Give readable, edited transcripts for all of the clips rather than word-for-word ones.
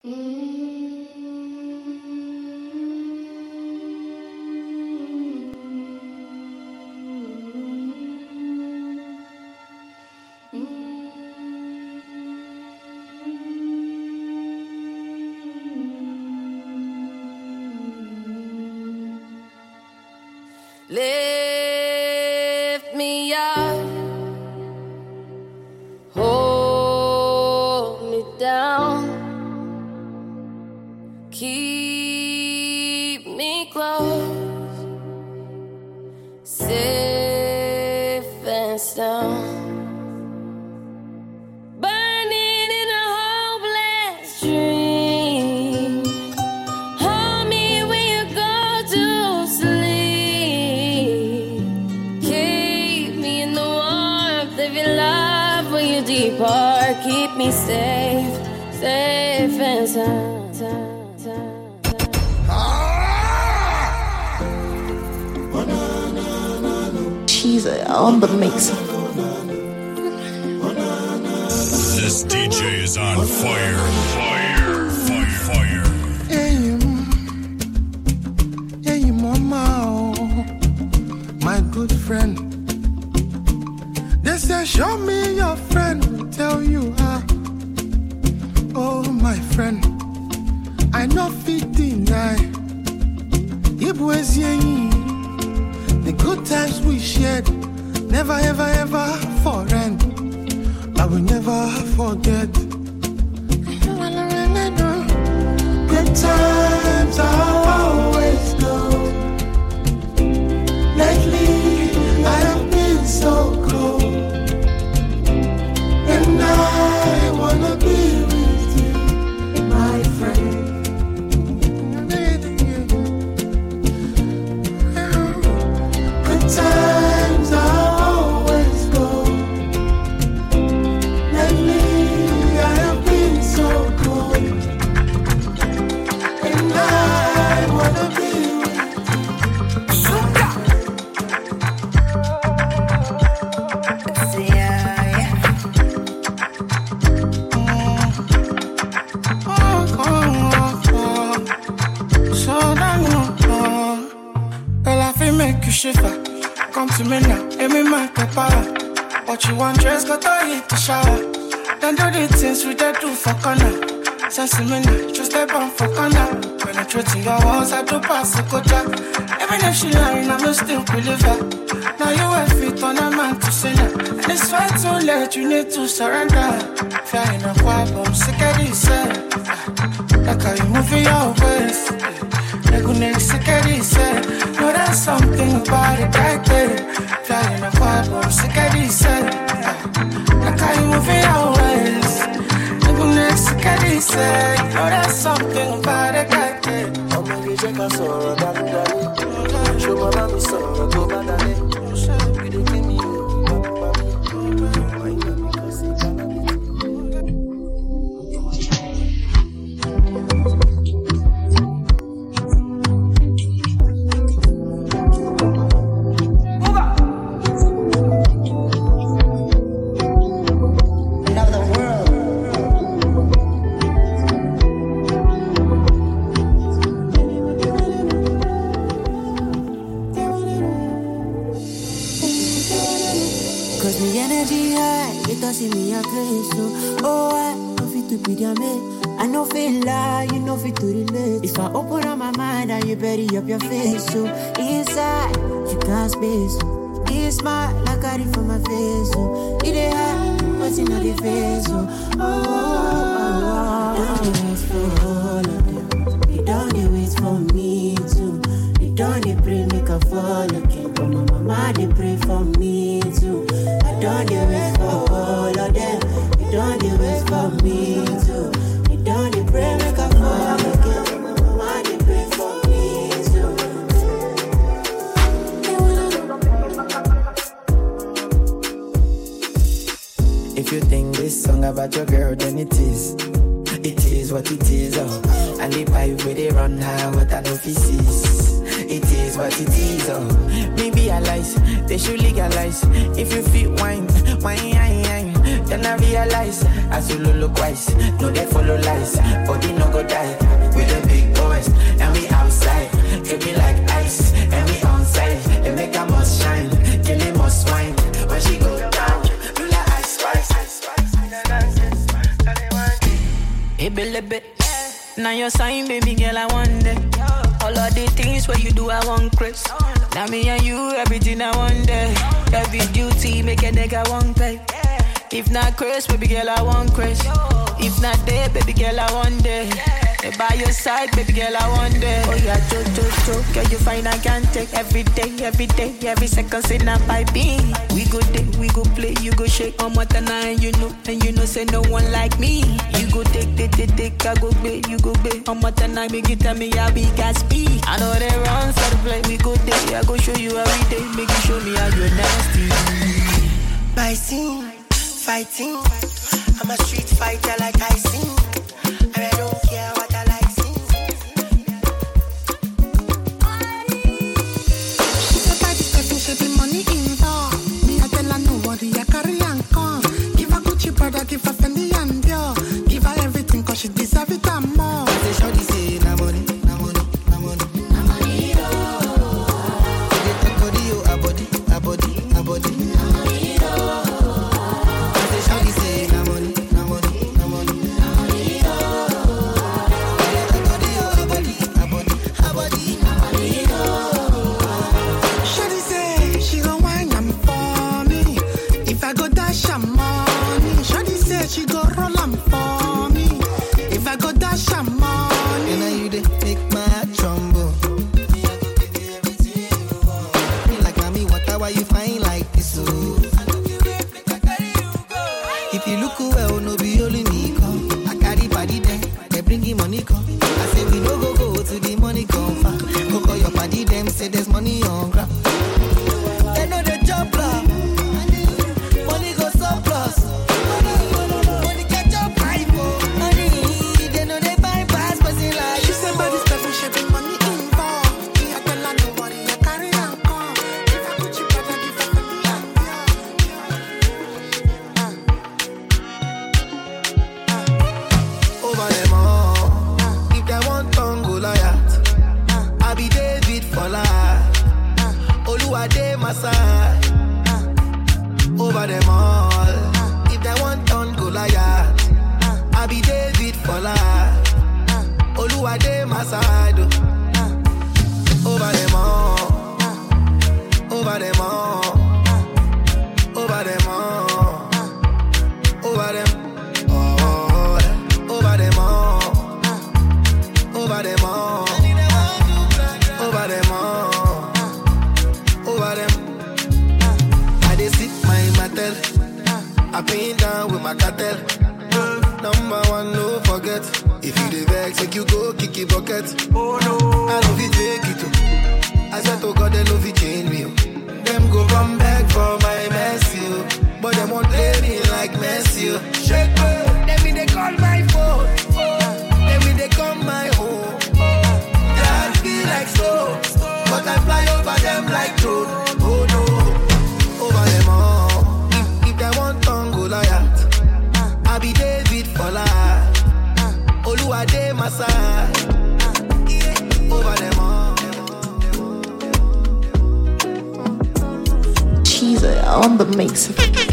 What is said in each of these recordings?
Lift me up, hold me down, keep me close, safe and sound. Keep me safe, safe and sound. She's on the mix. This DJ is on fire, fire, fire, fire. Hey, mama, my good friend. They say, show me your friend. Tell you how. Oh, my friend, I know fit deny. It was the good times we shared. Never, ever, ever forend. I will never forget. Good times are always good. Lately, I have been so cold. And I wanna be with you, my friend. Good times are always good. Lately I have been so cold. And I wanna be with shiver. Come to me now, let me mark the power. What you want, dress, got to hit the shower. Then do the things we do for corner. Sense me now, just step on for corner. Penetrating your walls, I do pass the quota. Even if she lying, I'm still believe her. Now you have feet on a man to say now. And it's far too late, you need to surrender. Flying a quab, I'm sick of this. Like how you move your waist. No, there's something about it right there. Flying a quad, I'm sick of this. Like how you move your waist. No, there's something about it right there. I'm gonna check us all, show my mommy some, go back at it. I know feel lie, you know fit to relate. If I open up my mind and you bury up your face, so inside you can't space. It's smart like I did for my face, so it ain't hard, what's in the face, so don't wait for all of them. You don't wait for me too. You don't pray make a fall again, but my mama they pray for me too. I don't wait for all of them. You don't wait for me too. Don't you pray make a fall again? Mama, they pray for me too. If you think this song about your girl, then it is what it is, oh. And the pipe where they run high, what I know if it is. It is what it is, oh. Maybe I lies, they should legalize. If you feel wine, then I realize, as you look wise, no they follow lies. Body no go Ebelebe. Now your sign, baby girl, I want it. All of the things where you do, I want Chris. Now me and you, everything I want there. Every duty, make a nigga want pay. If not Chris, baby girl, I want Chris. If not there, baby girl, I want there. By your side, baby girl, I want there. Oh yeah, jo. Girl, you find I can't take every day, every second, say not by me. We go day, we go play, you go shake on what and you know, say no one like me. You go take, I go play, you go play. On what and make you tell me how big I speed. I know they run for the play, we go day, I go show you every day, make you show me how you're nasty. By scene, fighting, I'm a street fighter like I sing, and I don't care what I like sing. She said by this person she be money involved. Me I tell her nobody I carry and come. Give her Gucci brother, give her Fendi and Dior. Give her everything cause she deserve it and more. I say shorty say na money. They talk body, oh, a body. I say shorty say na money. Shawty say she gon' wine am for me. If I go dash am money. Shawty say she go roll am for me. If I go dash am money. And you dey make my heart tremble. Me like mommy, why you fine like this? Oh. If you look well, no be only me come. I carry body there, they bring him money come. I say we no go to the money come far. Go call your party, them say there's money on ground. They know the job plan. Money go surplus. Money catch up high for money. They know they buy pass, but they like. She said by this person she be money involved. Me I tell her nobody I carry and come. If I put you better, give her Fendi and Over them all. If they want tongue, go Goliath. I be David for life. Oluwade my side. Over them all. If they want tongue, Goliath. I be David for life. Oluwade my side. Over them all. Over them all. Over them all. Over them. Over them all. Over them all. Over them all. Over them. I dey sit my mattel. I pin down with my cartel. Number one, no forget. If you dey vex, make you go kick your bucket. Oh no, I know fit make it too. I swear to God, they know fit change me. Them go come back for my mess, you. But them won't play me like Messi. Shake me, them me they call my phone. Them me they come my home. That be like slow, but I fly over them like drone. Oh no, over them all. If they want tongue, Goliath. I be David for life. Oluwade my side. Over them all. She's on the mix.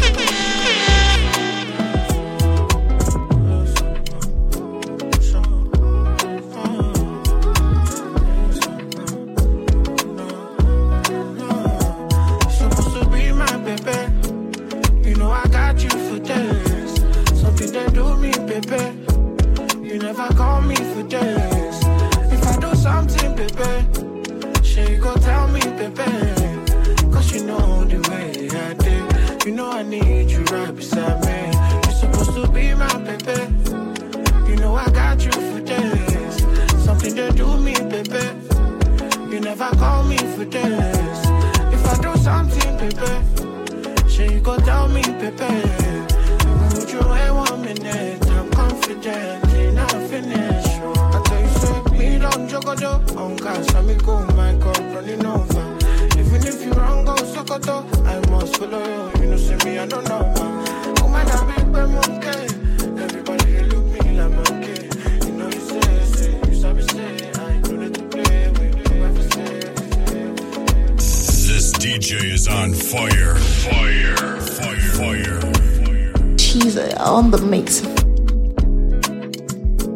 supposed to be my baby. You know I got you for days. Something they do me, baby. You never call me for days. If I do something, baby, she go tell me, baby. Cause you know the way I did. You know I need you right beside me. You're supposed to be my baby. You know I got you for days. Something they do me, baby. You never call me for days. If I do something, baby, she go tell me, baby. Would you wait 1 minute? I'm confident in our finish. I tell you, say, me don't jogodo. On gas, let me go, my God, running over. Even if you wrong, go sokoto. I must follow you. You know, see me, I don't know. Come on, I be monkey. Everybody look me like monkey. You know, you say, you sabi say. I know that to play with you. Ever say. This DJ is on fire. Fire. She's on the mix.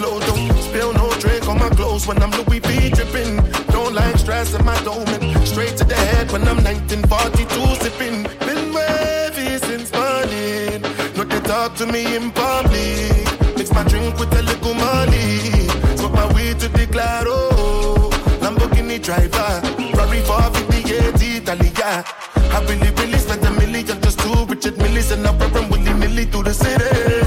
flow. Don't spill no drink on my clothes when I'm Louis V dripping. Don't like stress in my dome. Straight to the head when I'm 1942 sipping. Been wavy since morning. No, they talk to me in public. Mix my drink with a little money. Smoke my weed to the claro. Lamborghini driver. Ferrari 458 Italia. I really spent $1 million just to Richard Millie. And I run willy-nilly through the city.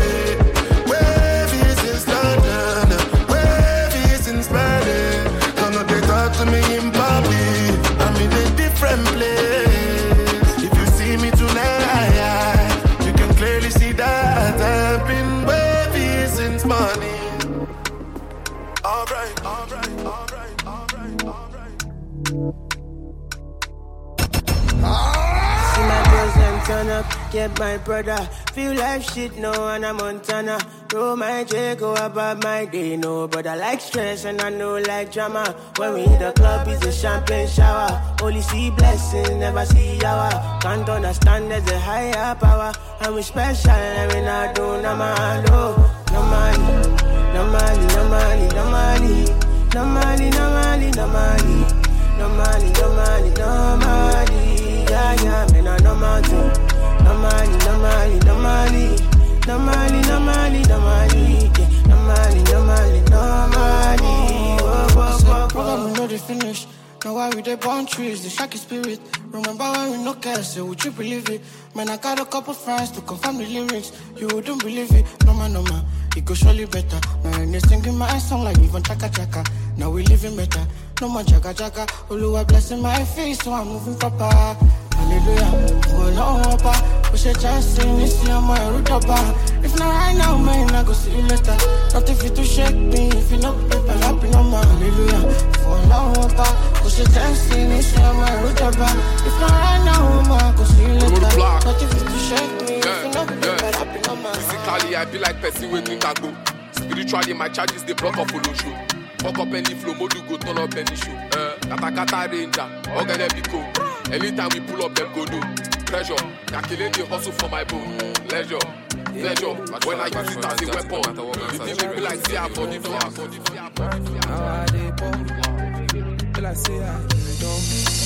Wavy since London. Wavy since Berlin. Don't know they talk to me in public. I'm in a different place. If you see me tonight, you can clearly see that I've been wavy since morning. Alright, alright, alright, alright, alright. See my girls and turn up, get my brother. Feel like shit, no, and I'm Montana. Roll my J, go about my day, no. But I like stress and I know like drama. When we hit the club, it's a champagne shower. Only see blessings, never see yawa. Can't understand there's a higher power. And we special, and we not do no man, no. No money, no money, no money, no money. No money, no money, no money. No money, no money, no money. Yeah, yeah, man, I no money. No money, no money, no money. No money, no money, no money. No money, no money, no money. Brother, we know they finish. Now why we dey burn trees, the shaky spirit. Remember when we no care, say would you believe it? Man, I got a couple friends to confirm the lyrics. You wouldn't believe it, no man, it go surely better. Man, they singing my song like even chaka chaka. Now we living better, no more jaga jaga. Oluwa blessing my face, so I'm moving proper. Hallelujah, oh no, papa. Push a chance in this year, my root up. If not right now, man, I go see you later. Not if you to shake me, if you not paper, happy no man. Hallelujah, oh no, papa. Push a chance in this year, my root up. If not right now, man, I go see you later. Not if you to shake me, if you not paper, happy no man. Physically, I be like person with Nintendo. Spiritually, my charges they block up follow show. Fuck up any flow, modu go turn up any show. Kata ranger, organic pico. Anytime we pull up, them go do. Treasure, calculate the hustle for my bone. Leisure, pleasure. When I use it as a weapon, you think me be like say I'm body for our body. Now I dey pop. Till I say I don't.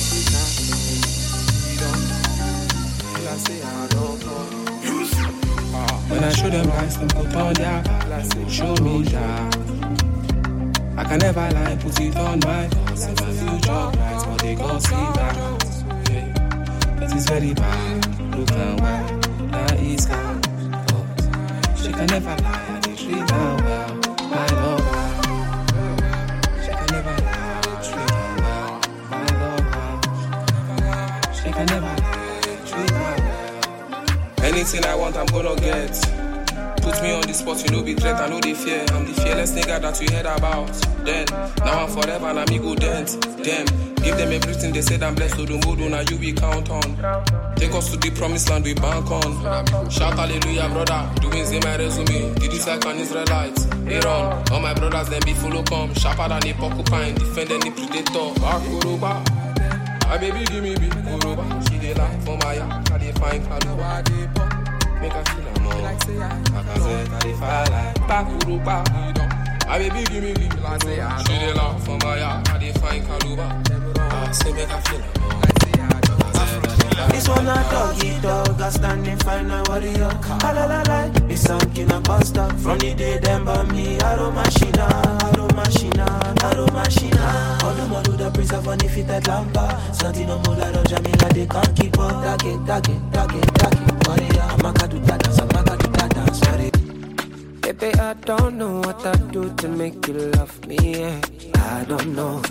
Till I say I don't. When I show them lies, them put on their back. Show me that I can never lie, put it on my face. If my future bright, but they gon' see that. It is very bad, look and why that is calm. She can never lie, I did treat her well, my love her. She can never lie, I did treat her well, my love her. She can never lie, I did treat her well. Anything I want, I'm gonna get. Put me on the spot, you know be threat, I know they fear. I'm the fearless nigga that you heard about. Then, now I'm forever and I'm ego dent. Them, give them everything they said I'm blessed. So the mood now you we count on. Take us to the promised land we bank on. Shout hallelujah brother, doing say my resume. Did this like an Israelite? Aaron, all my brothers then be full of come. Sharper than a porcupine, defend any predator. Akuruba, my baby give me big Kuruba. She dey like for my yak, I dey find Kaluba. Make her feel a more like say I dey fire like Bakuruba. My baby give me big like say I she dey laugh for my yak, I dey find Kaluba. I say make her feel a more like say I This one a doggy dog, a standing fine and warrior. La la la la, it's something a basta. From the day them by me, aromashina, aromashina, aromashina. All the more do the preserve on the fitted lampa. Something no more like Jamila, they can't keep up. Dagi, warrior. Amaka do that dance, sorry. Baby, I don't know what I do to make you love me, yeah. I don't know.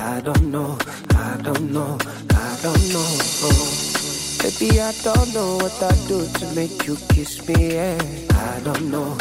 Baby, I don't know what I do to make you kiss me, yeah. I don't know.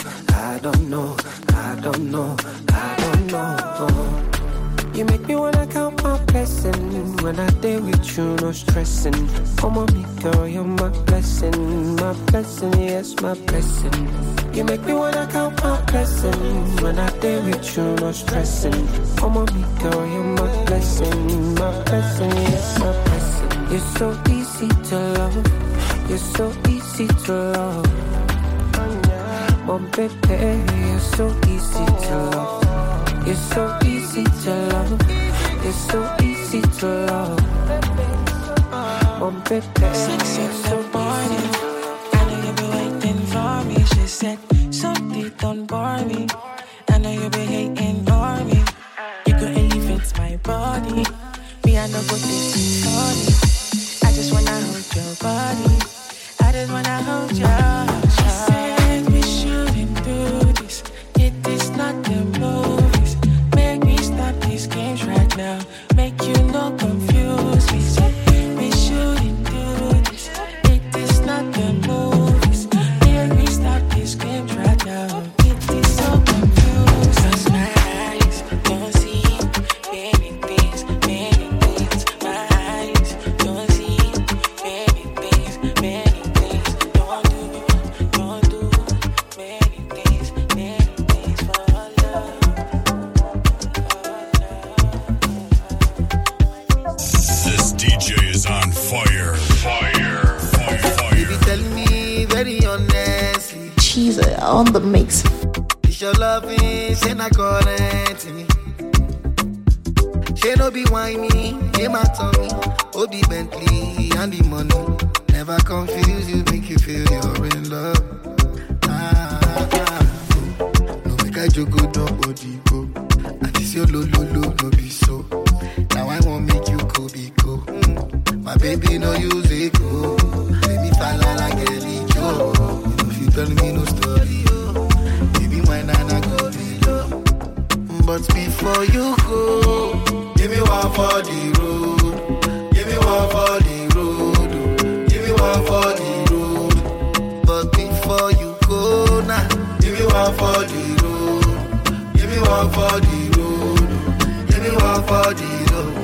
You make me wanna count my blessings. When I day with you, no stressing. Come on, me girl, you're my blessing, yes, my blessing. You make me wanna count my blessings. When I day with you, no stressing. Come on, me girl, you're my blessing, yes, my blessing. You're so easy to love, you're so easy to love. Oh baby, you're so easy to love. You're so easy to love. You're so easy to love. Oh baby, sexy in the morning. I know you've been waiting for me. She said, something don't bore me. I know you've been hating on me. You could elevate my body. Me, I know what this is funny. I just wanna hold your body. I just wanna hold your. She said we shouldn't do this. It is not the movies. Make me stop these games right now. Make you not confuse me. We shouldn't do this. It is not the movies. Make me stop these games right now. It is so confused. Cause my eyes don't see many things. My eyes don't see many things. Don't do many things for love. This DJ is on fire. Baby, tell me very honestly. She's on the mix. Is your loving, say not current me. She no be whiny, she my tummy. Oh, the Bentley and the money. Never confuse you, make you feel you're in love. No make I joke, don't body go. And this your low, no be so. Now I won't make you go, be go. My baby no use it, go. Let me fall like a Joe. You know if you tell me no story, oh. Baby, my nana go below. But before you go, give me one for the road. Give me one for the road. Give me one for the road. But before you go now, give me one for the road. Give me one for the road. Give me one for the road.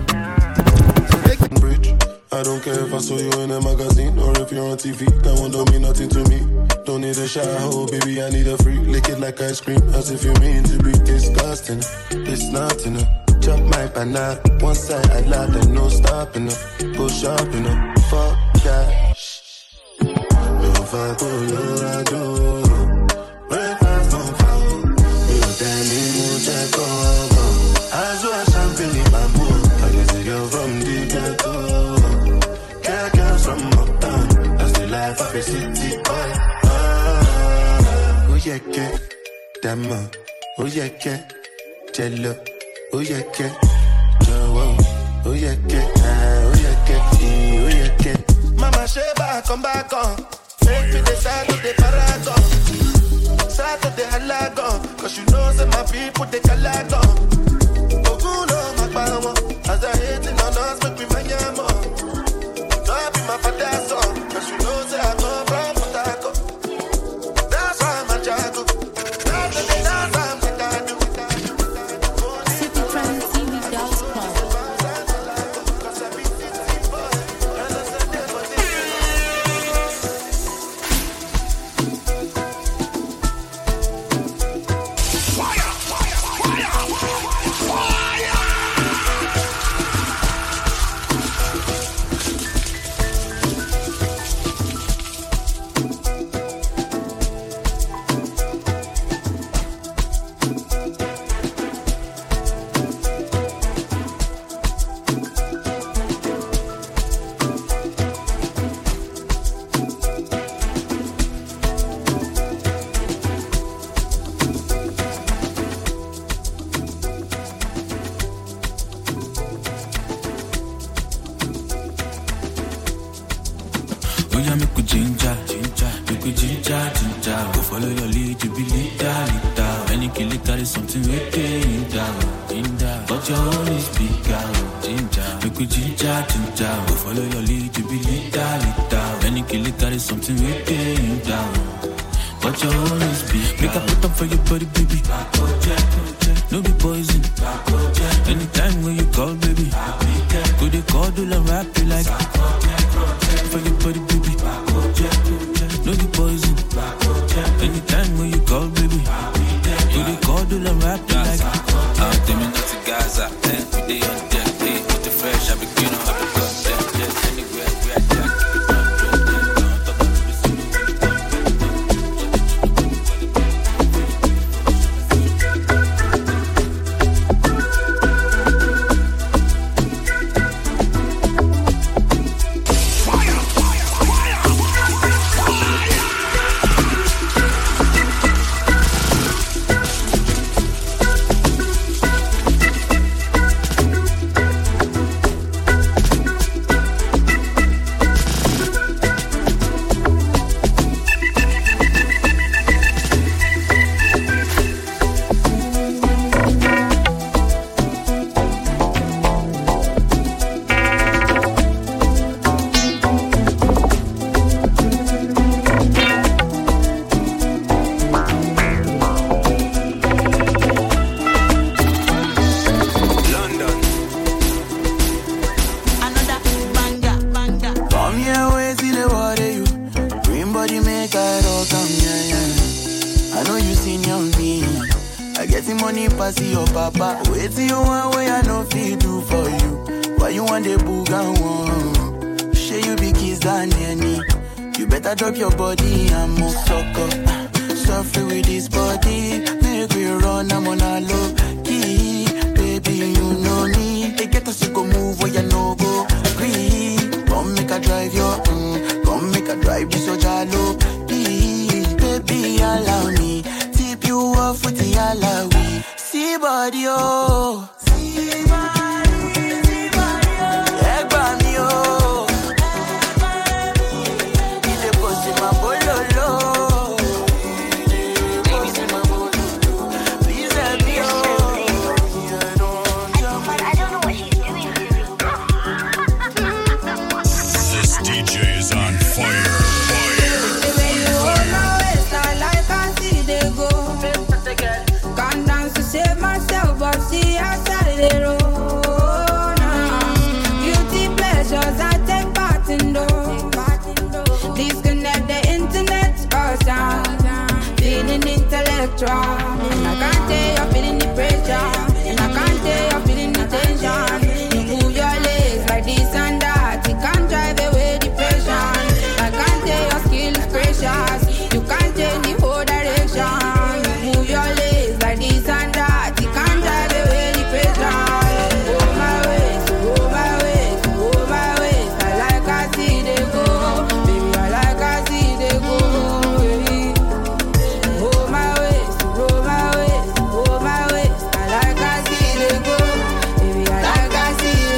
I don't care if I saw you in a magazine or if you're on TV. That one don't mean nothing to me. Don't need a shower, baby, I need a freak. Lick it like ice cream, as if you mean to be disgusting. It's not enough. Chop my banana, one side I lie, then no stopping up. Go shopping up, fuck that. If I go, I do. Breakfast on fire. You tell me, check over. As well as champagne, bamboo. I can see you from the ghetto. From uptown, that's the life of a city boy. Oh yeah, ke, dama. Oh yeah, ke, jello. Oh yeah, ke, jowo. Oh yeah, ke, oh yeah, ke, oh yeah, ke. Mama Sheba, come back on. Make me the start of the paragon. Start of the halagon. Cause you know that my people, they calagon. Oh, no, my power. As I hating on us, make me my yamo. My father's son, cause you know that I come from Potako. That's why I'm a jago. That's why I'm a jago. City Fancy without Go follow your lead, you be leader. Any kill it, carry something with it. But your own is bigger. Make we ginger. Go follow your lead, you be leader. Any kill it, carry something with it. But your own is bigger. Make a put up for your body, baby. No be poison. Anytime when you call, baby. Go they call, do la rap, you like. For your body, baby. No be poison. Anytime when you call, baby. Go they call, do la rap, you like. Tell me not to Gaza. We day on deck, with the fresh, I be clean on the gun. Anywhere we are jack. Come here, wait till the water you. Green body make I rock, come yeah. I know you seen young me. I get the money pass your papa. Wait till you want what I know feel do for you. Why you want the boogan one? Share you be kiss than any. You better drop your body and move sucker. Suffer with this body. Make we run, I'm on a low key. Baby, you know me. They get us to go move where you no go. Green. Come make a drive your come make a drive this so jalo. Please, baby, allow me. Tip you off with the alawi. See body, oh. See body, see body, oh. Egg by me, oh. He's a post in my bololo. Baby, see my bololo. Please help me, oh. I don't know what she's doing to me. This DJ is on fire. Can't dance to save myself, but see outside the road now. Beauty pleasures I take part in those. Disconnect the internet or sound. Feeling intellectual. And I can't tell you're feeling the pressure. And I can't tell you're feeling the tension. You move your legs like this and that. You can't drive away depression. I can't tell your skill is precious. You can't change the whole direction. Your legs like this and that. You can't drive away the pressure. Oh my ways, oh my ways, oh my ways. I like I see they go. Baby, I like I see they go. Oh my ways, oh my ways, oh my ways. I like I see they go. Baby, I like I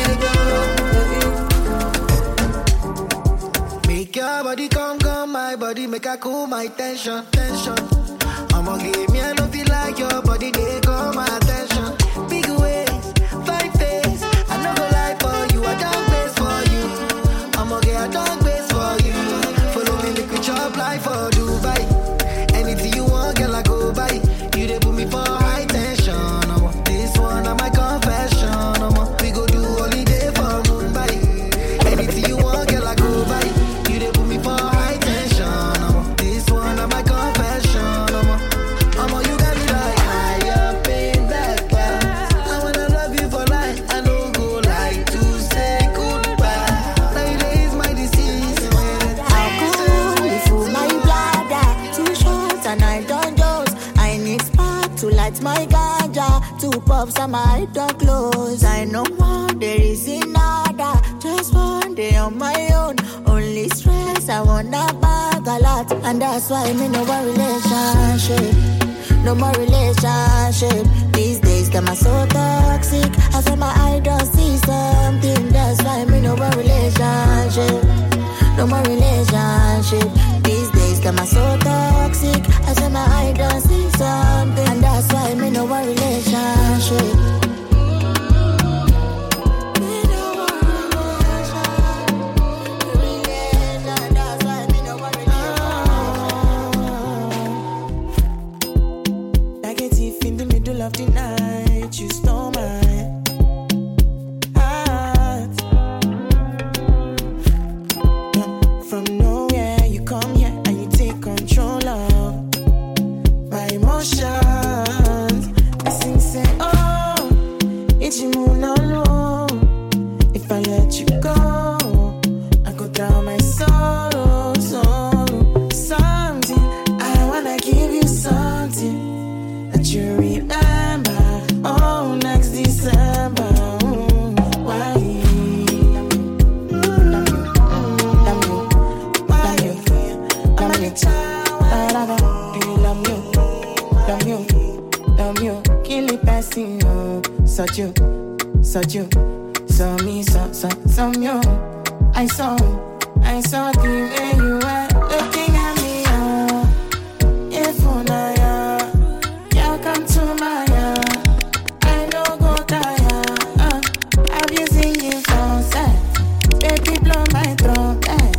see they go. Make your body come, my body make I cool my tension. I'ma give me a love you like your body, they call my attention. Big ways, 5 days, I no go lie for you, I don't base for you. I'ma get a dog base for you. Follow me, make we chop like for Dubai. Anything you want, girl, I go buy. You they put me for high tension. This one, I'm my confession. We go do holiday for Mumbai. Anything you want, girl, I go buy. You they put me for high tension. This one, I'm my confession. You got me like high up in that class. I wanna love you for life. I don't go like to say goodbye. Lately is my disease. How cool you fool my bladder. 2 shots and I don't dose. I need spark to light my ganja. 2 puffs and my eye don't close. I know one there is another. Just one day on my own. Only stress I wanna bag a lot. And that's why me no one relationship. No more relationship. These days, them are so toxic. I feel my eye don't see something. That's why me no more relationship. No more relationship. These days, them are so toxic. I feel my eye don't see something. And that's why me no more relationship. Of the night, you stole my heart. From nowhere, you come here and you take control of my emotions. I sing, say, oh, it's you moon alone. If I let you go, I go down my sorrow. Something, I wanna give you something that you remember. Oh, next December. Why? Love you, kill it passing you. Such you, saw me, some you. I saw the way you were looking at me. If you come to my I know go tire. Have you seen you sunset? Baby, blow my trumpet.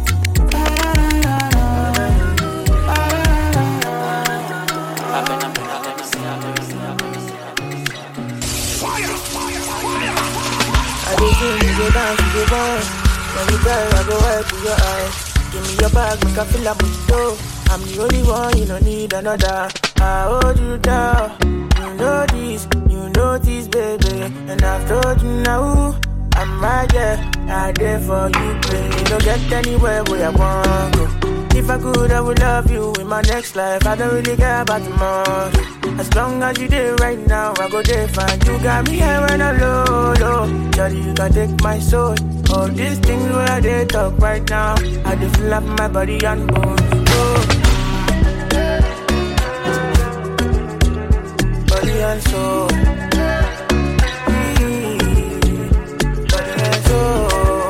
I did you go down to the bar. When you cry, I go right to your eyes. right. Give me your bag, make I feel like Budo. I'm the only one, you don't need another. I hold you down. You know this, baby. And I've told you now, I'm right there. I there for you, baby. Don't get anywhere where I want to. If I could, I would love you in my next life. I don't really care about tomorrow. As long as you there right now, I go there fine. You got me here when I'm low. Daddy, you can take my soul. All these things where I did talk right now, I just feel up my body and bone. Body and soul. Body and soul.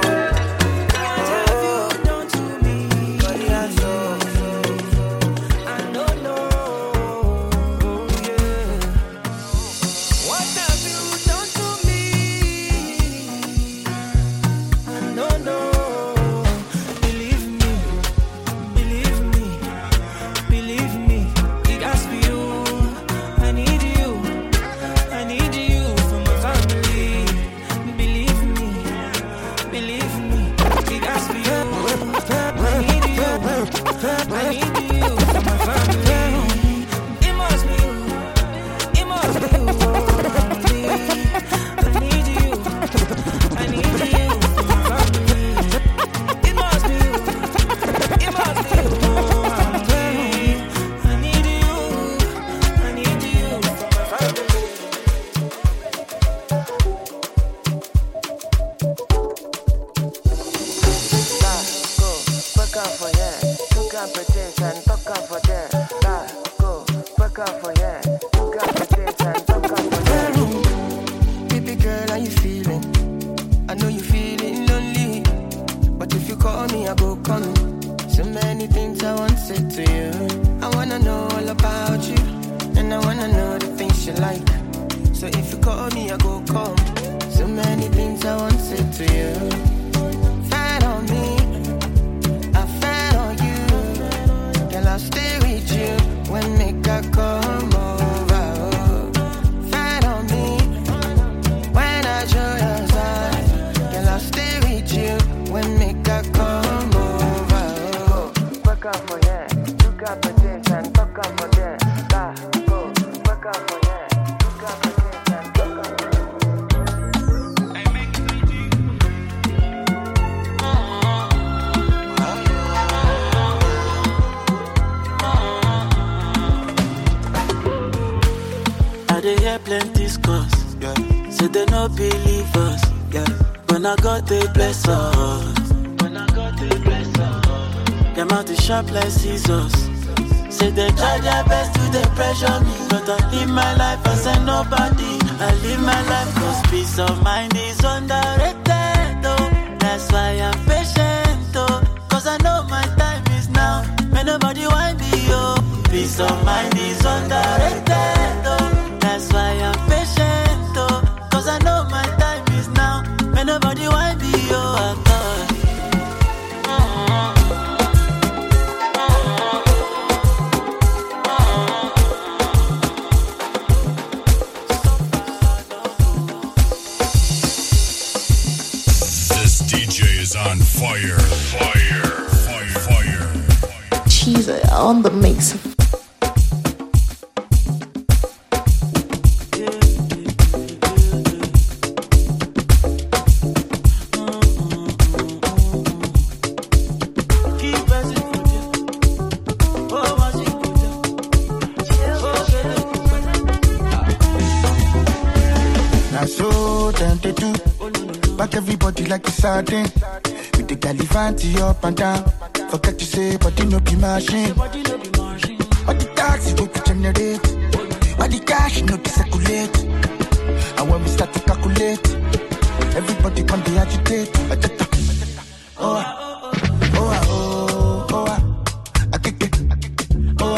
Like scissors. Say they try their best to they pressure me, but I live my life as a nobody. I live my life cause peace of mind is underrated, oh. That's why I'm patient, oh. Cause I know my time is now. May nobody want me, oh. Peace of mind is underrated, oh. That's why I'm patient, oh. Cause I know my time is now. May nobody want me, oh. On fire, fire, fire, fire. Cheese on the mix. Now so tempted to back everybody like it's sardine. The Galifanti up and down. Forget to say, but you no be machine. But the taxi go to generate. But the cash no be circulate. And when we start to calculate, everybody come to agitate. Oh, I kick it. Oh,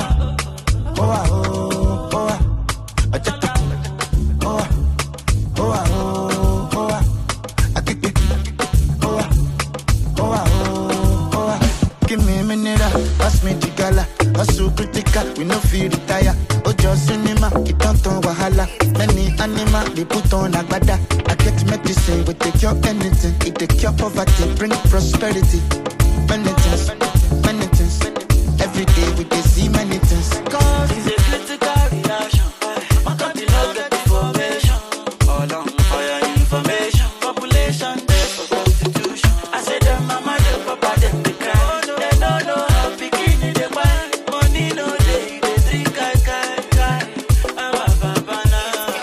pass me the gala, hustle critical, we no feel retire. Ojo cinema, it don't turn wahala. Many animal, they put on agbada. I get medicine, we take cure anything. It take cure poverty, bring prosperity. penitence, penitence. Every day we can see many things. Cause it's a critical reaction. My country not get information. All on for your information. Population there for prostitution. I say them mama, them papa, them they cry. They don't know how bikini they buy. Money no day, they drink kai. I'm a babana.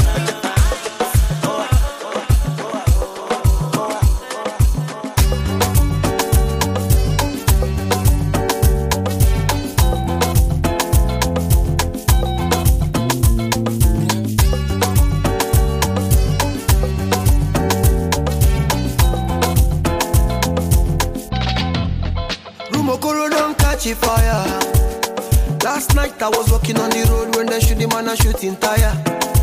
Rumokoro don't catch a fire. Last night I was walking on the road when they shoot the man a shooting tire.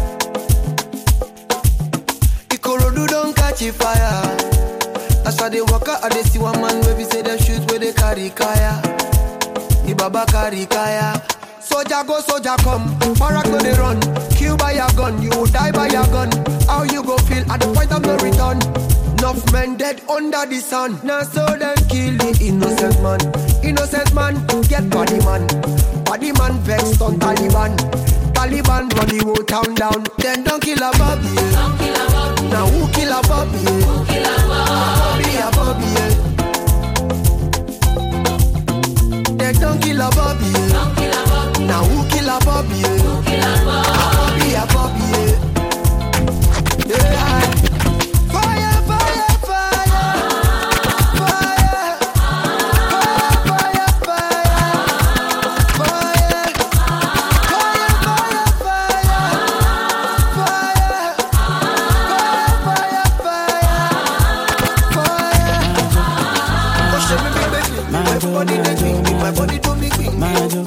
Ikorodu don't catch a fire. As I dey walk out, I dey see one man where we say they shoot where they carry kaya. The baba carry kaya. Soldier go, soldier come. Barak no they run. Kill by your gun, you will die by your gun. How you go feel at the point of no return? Enough men dead under the sun. Now so them kill the innocent man. Innocent man, get body man. Body man vexed on Taliban. Taliban run the whole town down. Then don't kill a Bobby. Now who kill a Bobby? A Bobby. Then don't kill a Bobby. Now who kill a Bobby? A Bobby. Yeah. Fire, fire, fire. Fire. Fire, fire, fire. Everybody they drink me, my body do me quick. Majo.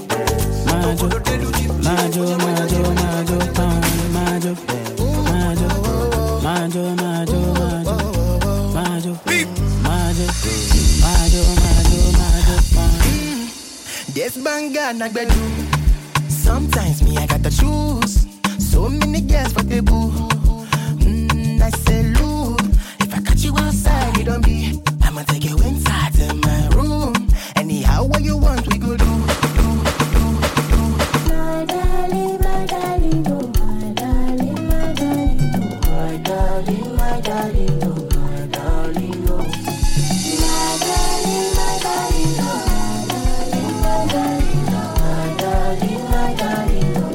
This banga na gbedu. Sometimes me I gotta choose. So many girls for the boo. I say look, if I catch you outside, you don't be. I'ma take you inside to my room. Anyhow, what you want, we go do. My darling, my darling, oh, my darling, my darling, oh, my darling, my darling, oh, my darling, oh. My darling, my darling, oh, my darling, my darling, my darling, oh,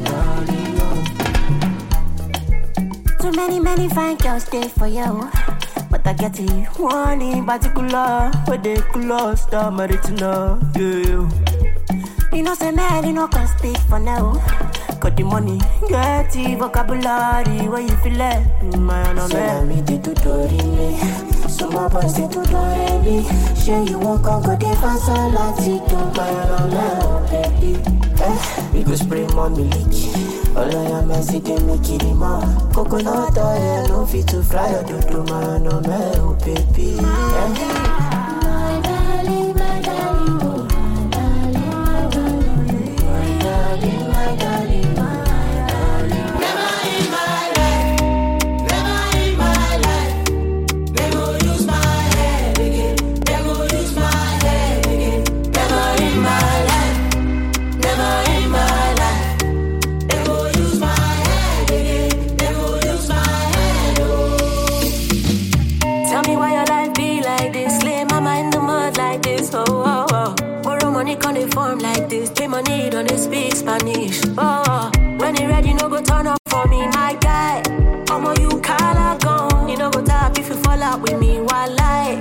my darling, oh. Too many fine girls stay for you. But I get it, one in particular, where they close, I'm ready to know, yeah. You know, say man, you know, can speak for now. Got the money, get the vocabulary, where you feel it, man, I'm man. Me did to do me, so my boys did to do me. Sure, you won't go the fast, I like it, man, I'm man, baby. We go spray more milk. All I am is they make it more. Coconut oil, no fit to fry or do man, no man, oh baby. My darling, my darling, oh, my darling, my darling, my darling, my darling. Never in my life, never in my life, they go use my head again, they go use my head again. Never in my life, never in my life. On the form like this, pay money, don't speak Spanish. Oh, when you ready, no go turn up for me, my guy. Omo, you call gone. You no go tap if you fall out with me, while I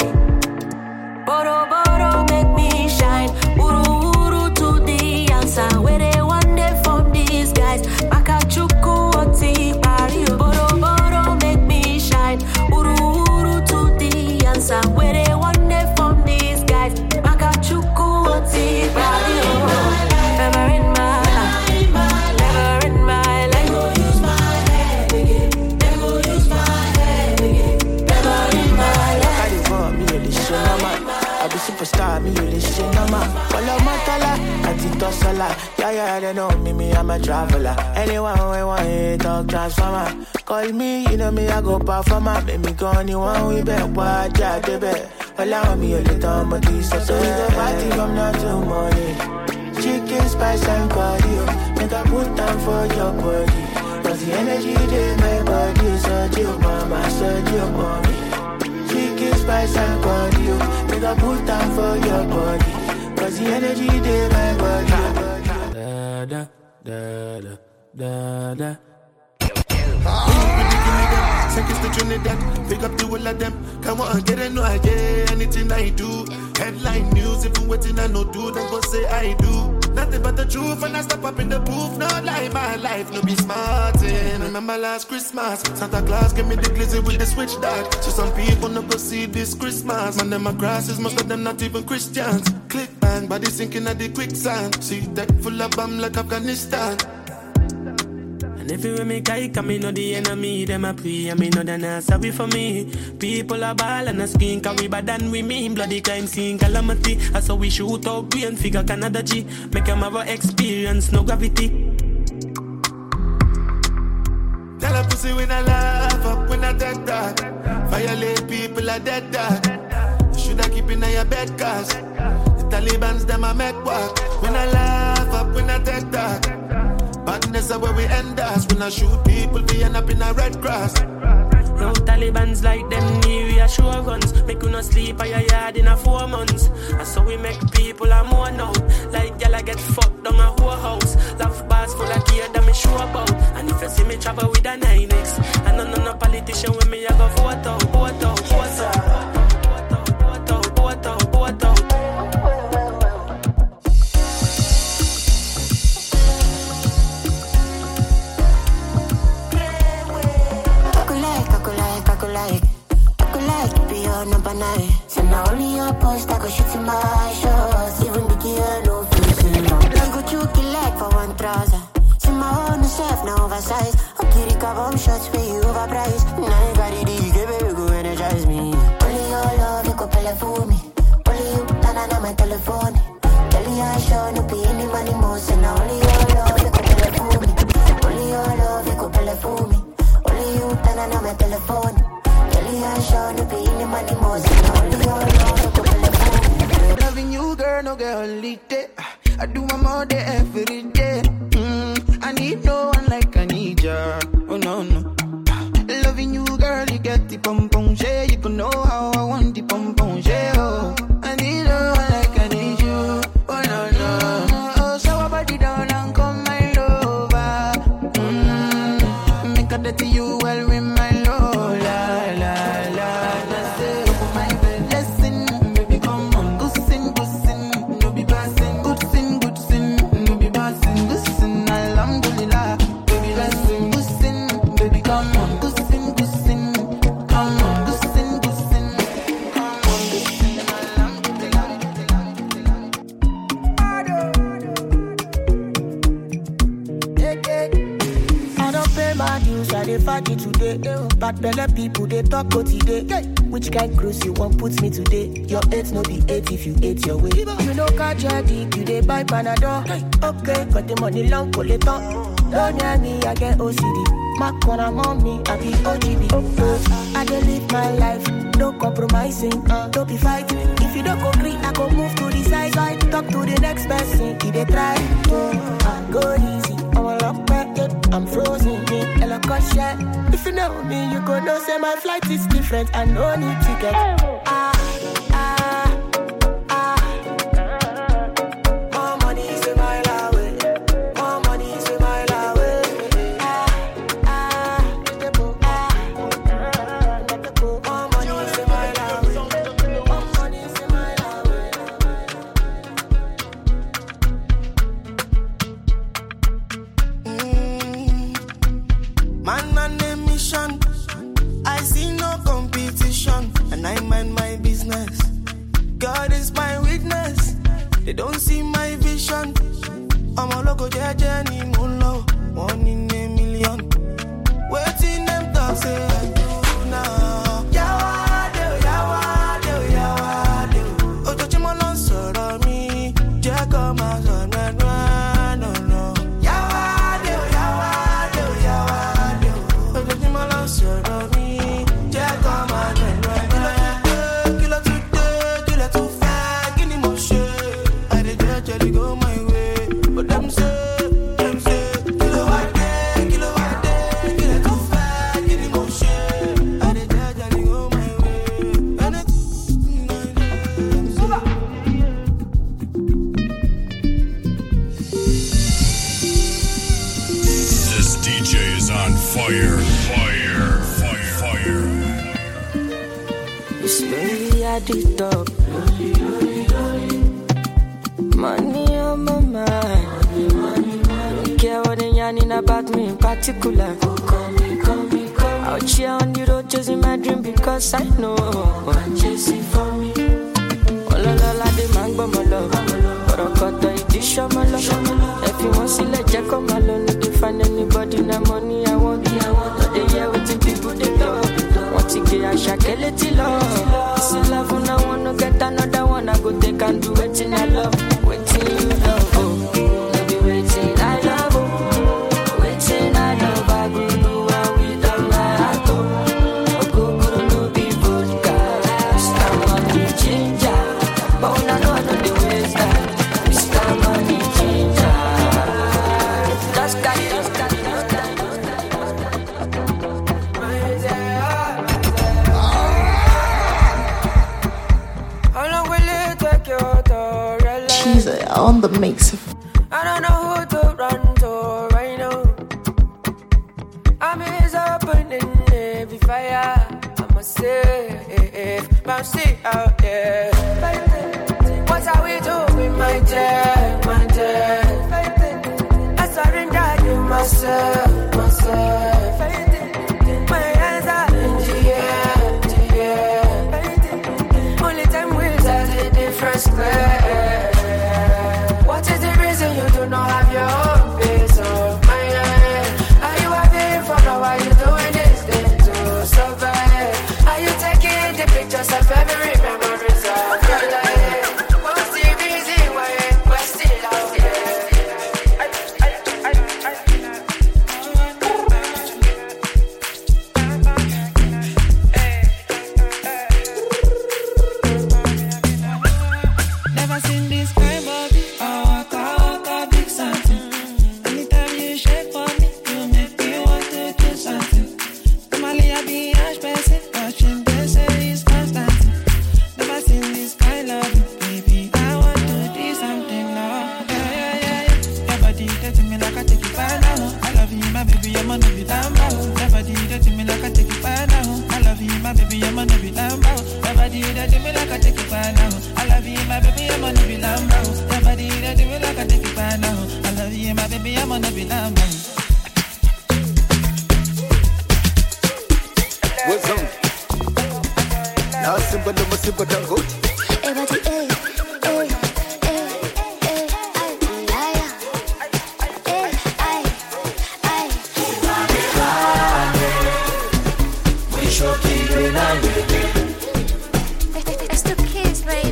Boro, make me shine. Uru, to the answer. Where they one day from these guys. Makachuku, oti, pari. Boro, make me shine. Uru, to the answer. Where they one day from these guys. Makachuku, oti, pari. Never in my life, never in my life. They go use my head again. They go use my head again. Never in my life. I be superstar, me you listen on tussler. Yeah, they know me, I'm a traveler. Anyone we want it, talk transformer. Call me, you know me, I go performer. Make me go anyone, we bet what, yeah, they bet. Allow me a little more this, so we go party from now till morning. Chicken, spice, and cardio. Make I put down for your body. Cause the energy in my body, so you mama, so you mommy. Chicken, spice, and cardio. Make I put down for your body. Cause the energy in my body. Da da da da da. Seconds to Trinidad, pick up the whole of them. Come on, get it, no idea, anything I do. Headline news, if you waiting, I no do, then go say I do. Nothing but the truth, and I step up in the booth. No lie, my life, no be smartin'. Remember last Christmas, Santa Claus gave me the glizzy with the switch dart. So some people no go see this Christmas. Man, them my grasses, most of them not even Christians. Click bang, body sinking at the quicksand. See deck full of bomb like Afghanistan. And if you with me, guy, come in, know the enemy, them a pray, I mean, know they're not sorry for me. People are ball and a skin, cause we bad than we mean. Bloody crime scene, calamity. That's how we shoot out, we and figure Canada G. Make them have a experience, no gravity. Tell a pussy when I laugh up, when I dead dog. Violate people are dead dog. You shoulda keep in your bed, cause the Taliban's them a make walk. When I laugh up, when I dead dog. Badness is where we end us. When I shoot people, we end up in a red grass. No Taliban's like them new, we are sure guns. Make you not sleep at your yard in a 4 months. That's how we make people a more now. Like y'all I get fucked down a whole house. Laugh bars full of gear that me sure about. And if you see me travel with a 9X, I know no politician with me, I go vote out, vote out, vote out. Number 9. So now only your post I go shoot in my shots. Even the gear no fixing. Then go choke like for one trouser. See my own self now oversized. Okay, recover shots for you overpriced. Now you got it, baby, go energize me. Only your love you go play for me. Only you turn on my telephone. Tell you I show no be any money more. So now only your love you go play for me. Only your love you go play for me. Only you turn on my telephone. Loving you, girl, no girl, holiday. I do my more day every day. I need no one like I need ya. Oh no, no. Loving you, girl, you get the pom pom share. You can know how I want the pom pom share. Oh, I need no one like I need you. Oh no, no. Oh, so I body down and come my lover. Make a dirty you well with my low, la la. Party today, bad belle people they talk about today. Which kind cruise you want put me today? Your 8 no be 8 if you 8 your way. You know catch your dick, you they buy Panadol. Okay, got the money long collector. Don't near me, I get OCD. My corner mommy, I be OGB. I dey live my life, no compromising, don't be fighting. If you don't agree, I go move to the side. Talk to the next person, if they try. Go easy, I'm a lock back, I'm frozen. If you know me, you go know say my flight is different. I no need ticket. More money is a mile away. More money is a mile away. More money is a mile away. More money is a mile away. Man on a mission. I see no competition, and I mind my business. God is my witness. They don't see my vision. I'm a local journey, mulo. 1 in a million. Waiting them talk say I do now. Yawade, yawade, yawade. Ojo chimo lon soro mi. Je come as on. jolly go my way. But them say, kilo what day, kill it too fast, get emotion. I dey jolly go my way. And This DJ is on fire. It's really at the top. Money on my mind. Don't care what they yarning about me in particular. Out here on the road chasing my dream because I know I'm chasing for me. All la de mango my love. But I got the edition my love. If you want to let Jack on my love, need to find anybody na money I want. But they hear what the people they love. Want to get a shakeleti love. This is love when I wanna get another one. I go take and do it in I love. Waiting you love, oh. No be waiting I love, oh. Waiting I love, I go do what we done my heart, oh. Go no be vodka. Mr. Money Ginger. But when I know the ways that Mr. Money Ginger. Just got it. She's on the mix. I don't know who to run to right now. I'm is opening every fire. I must say, bouncy out there. What are we doing, my dear, my dear? I surrender you myself. My hands are in the air. Only time will tell the difference clear. What is the reason you do not have your own peace of mind? Are you having fun or are you doing this thing to survive? Are you taking the pictures of every memories of your life? What's the reason why we're still out here? Never seen this kind body. Waka big something. Anytime you shake for me, you make me want to do something. Normally I be ash person, watching they say it's constant. Never seen this kind love, baby. I want to do something now. Yeah. Your body touching me like I take it by now. I love you, my baby, I'm gonna be down bow. Your body touching me like I take it by now. I love you, my baby, I'm gonna be down bow. Your body touching me like I take it by now. I love you, my baby, I'm gonna be Lambo. Your body that do it like I take it by now. I love you, my baby, I'm gonna be Lambo. What's on? Now simple, no simple, don't go. Everybody, It's the kids, babe.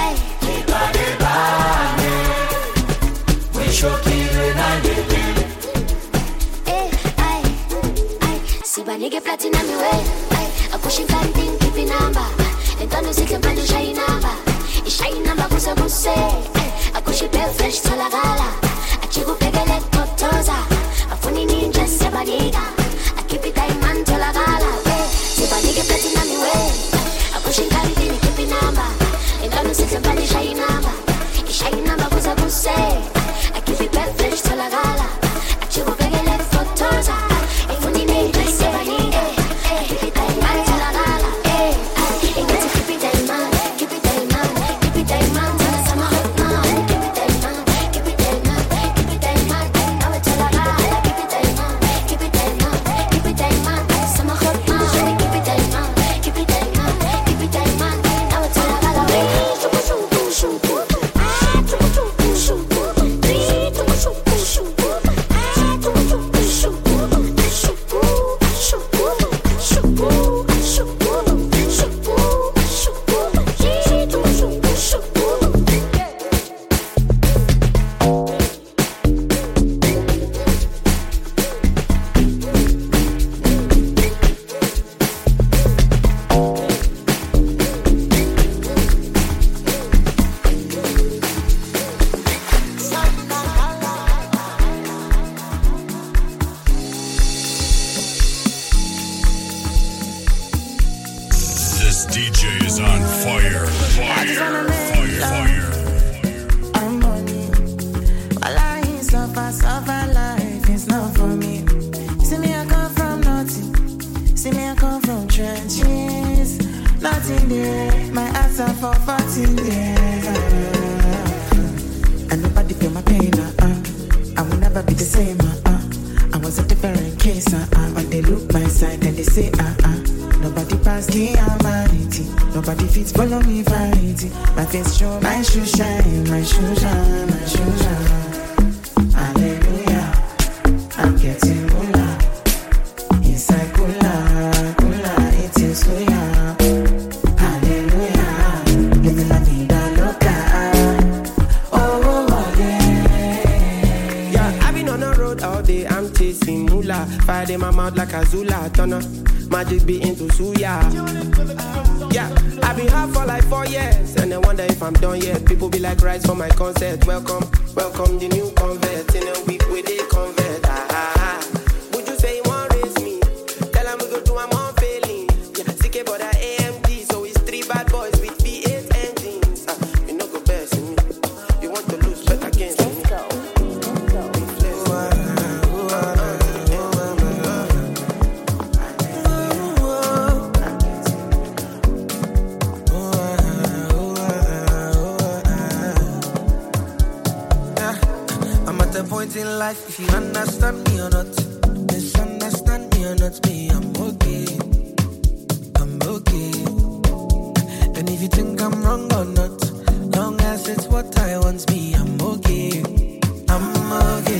See my nigga platinum way. I push it can't think, keep it number. And don't see the brand shine number. It's shine number, cause I will say. I push it bare fresh to la gala. I chico pegale totosa. I funny ninja sebaniga. I keep it diamond to la gala. See my nigga platinum way. I push it can't think, keep it number. And don't see the brand shine number. It's shine number, cause I will say. I keep it bare fresh to la gala. I chico pegale totosa. I funny ninja sebaniga. Keep it diamond to la gala. Keep it diamond, keep it diamond, keep it diamond. Tell us I'm a hot man. Keep it diamond, keep it diamond, and nobody feel my pain. I will never be the same. I was a different case. When they look my side and they say nobody pass the humanity. Nobody fits follow me vanity. My face show, my shoe shine, my shoe shine, my shoe shine. Hallelujah, I'm getting moolah. Inside cooler, cooler, eating suya. Hallelujah, living la vida loca. Oh yeah. Yeah, I've been on the road all day. I'm chasing moolah. Fire in my mouth like a Zula. Turner, magic be into suya. Yeah, I've been hard for like 4 years, and I wonder if I'm done yet. People be like, rise for my concert. Welcome, welcome the new convert. In a week with a convert. Would you say you want raise me? Tell them we go do I'm on failing. Yeah, CK but AMD, so it's 3 bad boys with V8 engines. You know go best in me. You want to lose, bet against me. Let's go. Point in life, if you understand me or not, misunderstand me or not, me, I'm okay. I'm okay. And if you think I'm wrong or not, long as it's what I want, me, I'm okay. I'm okay.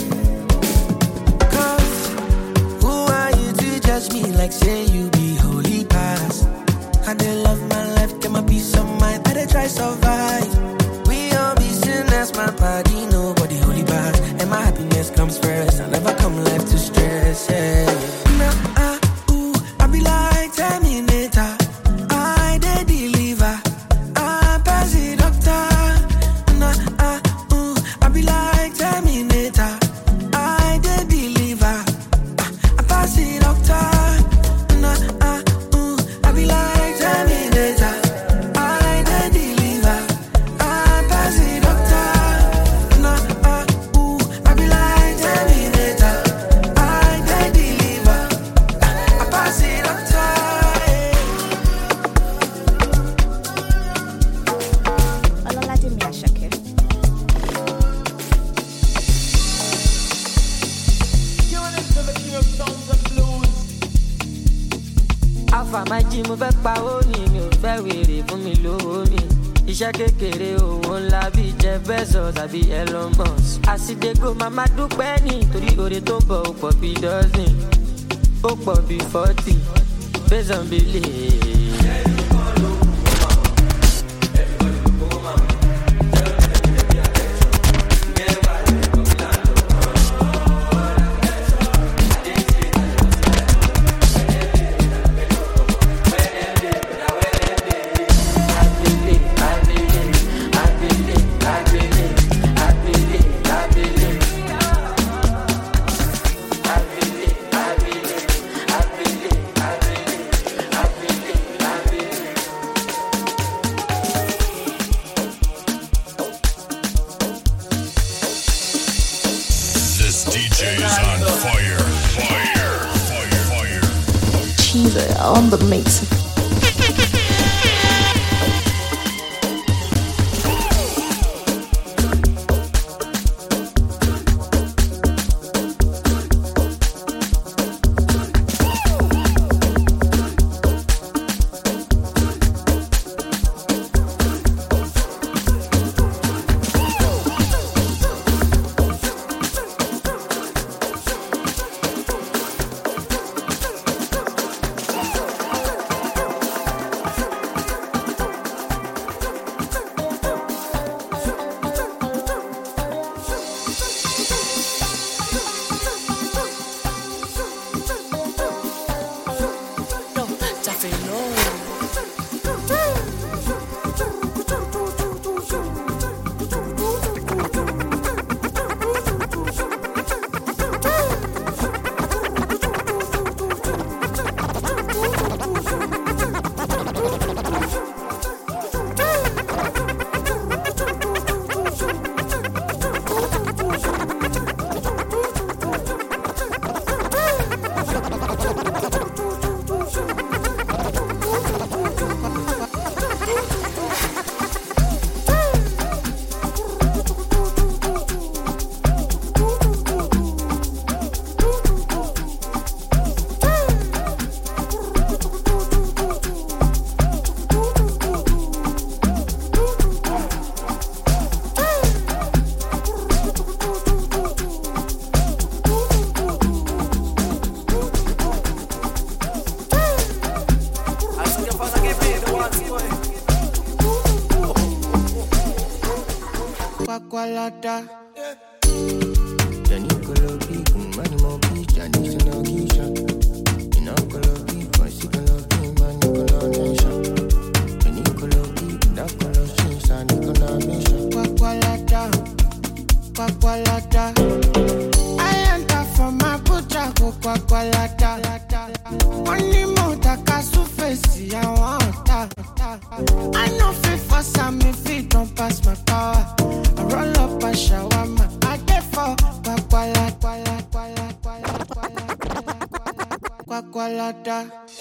Cause who are you to judge me like say you be holy past? I dey love my life, get my peace of mind, I dey try survive. We all be sinners, my body, nobody holy past. And my happiness comes first. I never come life to stress, yeah. I be like Terminator. I dey deliver. I pass the doctor. I be like Terminator. I dey deliver. I pass the doctor. I be like Terminator. I dey deliver. I pass the doctor. Mo fẹ́ pa ó ní mi ò fẹ́ wèrè fún mi lówó mi. Iṣẹ́ kékeré owó ńlá bíi Jeff Bezos tàbí Elon Musk. Àsìdégò màmá dúpẹ́ nítorí oore tó ń bọ̀ ó pọ̀ bíi dozen. Ó pọ̀ bíi 40 based on belief. On the mix. Quaqualada. Jenny Colobi, Mani Mobi, Jenny Sinagisha. Ina Colobi, Bicycle Man, Nicola Nation. Jenny Colobi, Dakolo Shinsa, Nicola Mission. Quaqualada. Quaqualada. I enter from my butcher, Quaqualada. Money Motaka Sufesi, I want that. I know fit for some if it don't pass my power. I roll up a shawarma, I get for Quaqualada.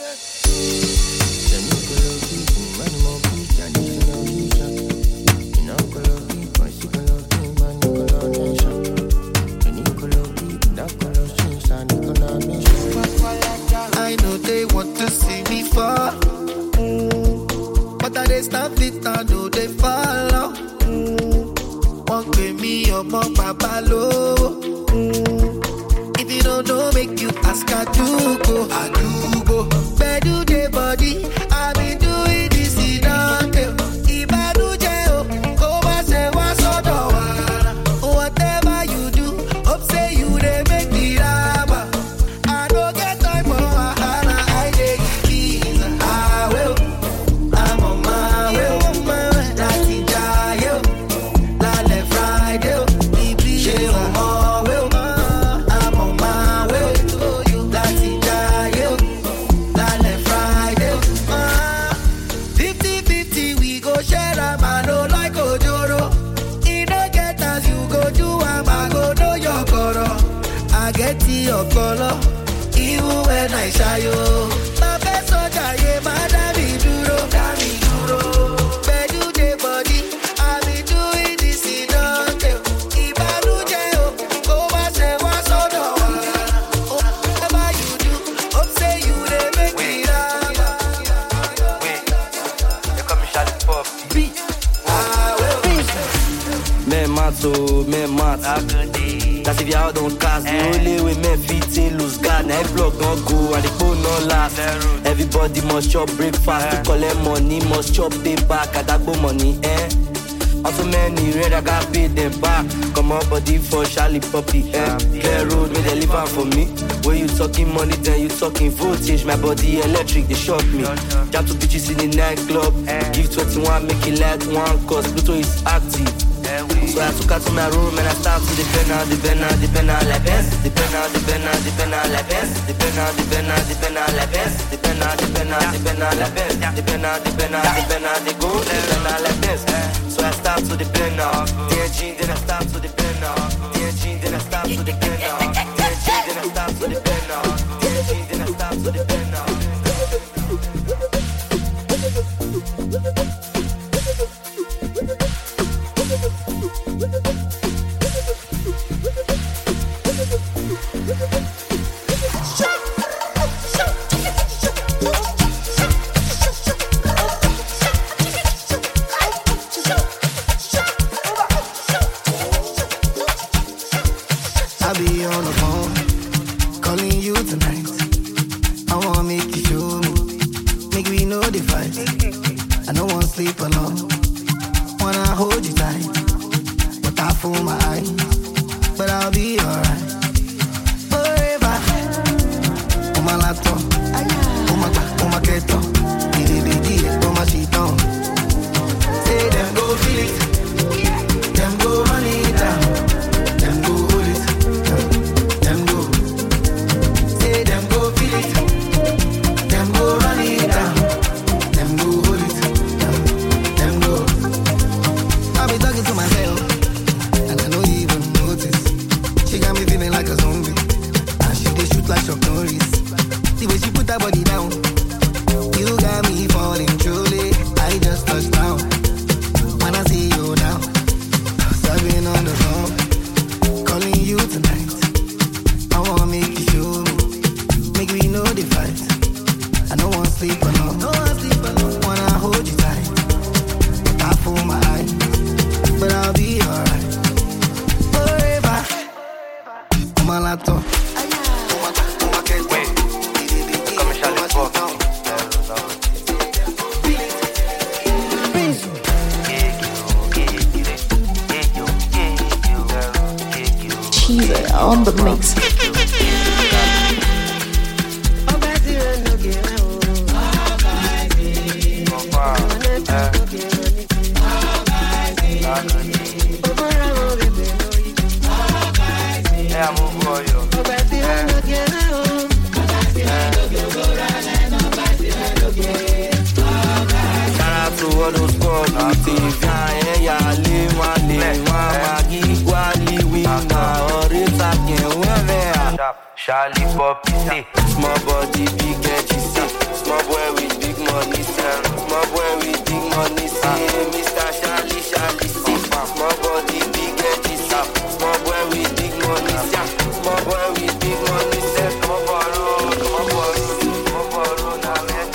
I know they want to see me fall, but I they stop it, I know they follow. Won't pay me up on Papa Low. If you don't know, make you ask, I do go. Where do they body? I been doing this in Dante. If I do jail, go back say what's on the water. Whatever you do, hope say you they make me rubber. I don't get time for Hana, I take it easy. I will, I'm on my way. That's it, Lale Friday, Ibiza, I'm on my way. That's it, Lale Friday. 50-50, we go share a man, no like Ojoro. If no get as you go do, I'm a go know your color. I get your color, even when I shy you. My best soldier, yeah, my daddy duro. Where do they body? I be doing this in Dante. If I do jail, go back say what's on the water. Whatever you do, hope say you they make me rubber. You come and shot it for beat. Men mato, men mat. That's if y'all don't cast. The only way men fit in lose guard. Now block don't go and the phone don't last. Everybody must chop breakfast to collect money. Must chop pay back. Adagbo money, Also many red, I got paid them back. Come on body for Charlie Puppy, Clear road, may they live on for me. When you talking money, then you talking voltage. My body electric, they shock me. Jump to bitches in the nightclub. Give 21, make it like one, cause Pluto is active. So I took her to my room and I start to depend on la Benz. Depend on la Benz. Depend on la Benz. Depend on la Benz. Depend on the gold. Depend on la Benz. So I start to depend on DNG, then I start to depend on DNG, then I start to depend on DNG, then I start to depend on DNG, then I start to depend on. I'll be on the phone, calling you tonight. I wanna make you show me, make we know the fight. I don't wanna sleep alone, wanna hold you tight, but I fool my eyes, but I'll be alright. Forever, on my laptop, on my keto, on my sheet on. Say them go feel it, them go run it down, them go hold it. Them go feel it. Them go run it down. Them go hold it. Them go. I be talking to myself, and I don't even notice. She got me feeling like a zombie, and she dey shoot like Chuck Norris. The way she put her body down, you got me Cheezer on the mix. Charlie Poppy, say, small body, big head, she say, small boy with big money, say, small boy with big money, say, Mr. Charlie, say, small body, big head, she say, small boy with big money, say, small boy with big money, say, come on, borrow, now, man,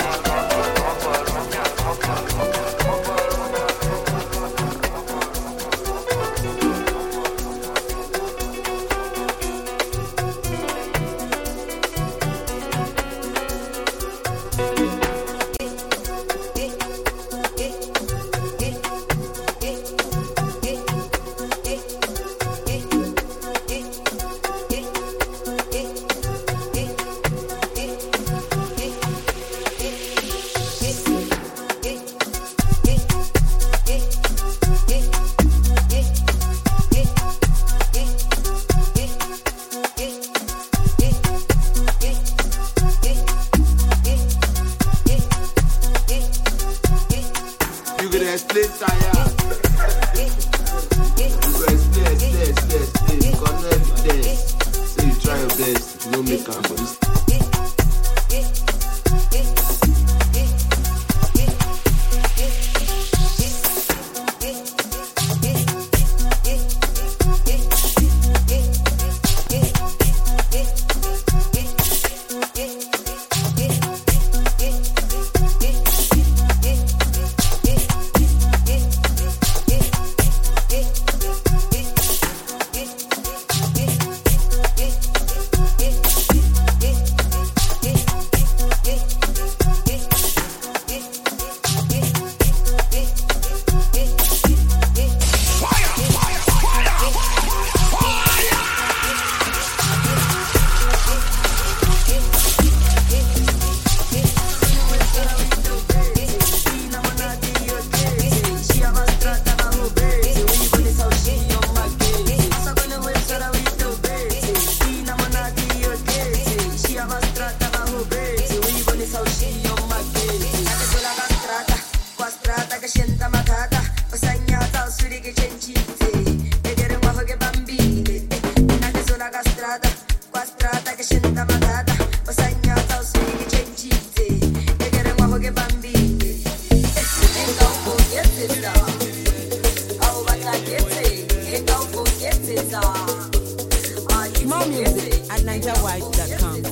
More music at NigerWide.com.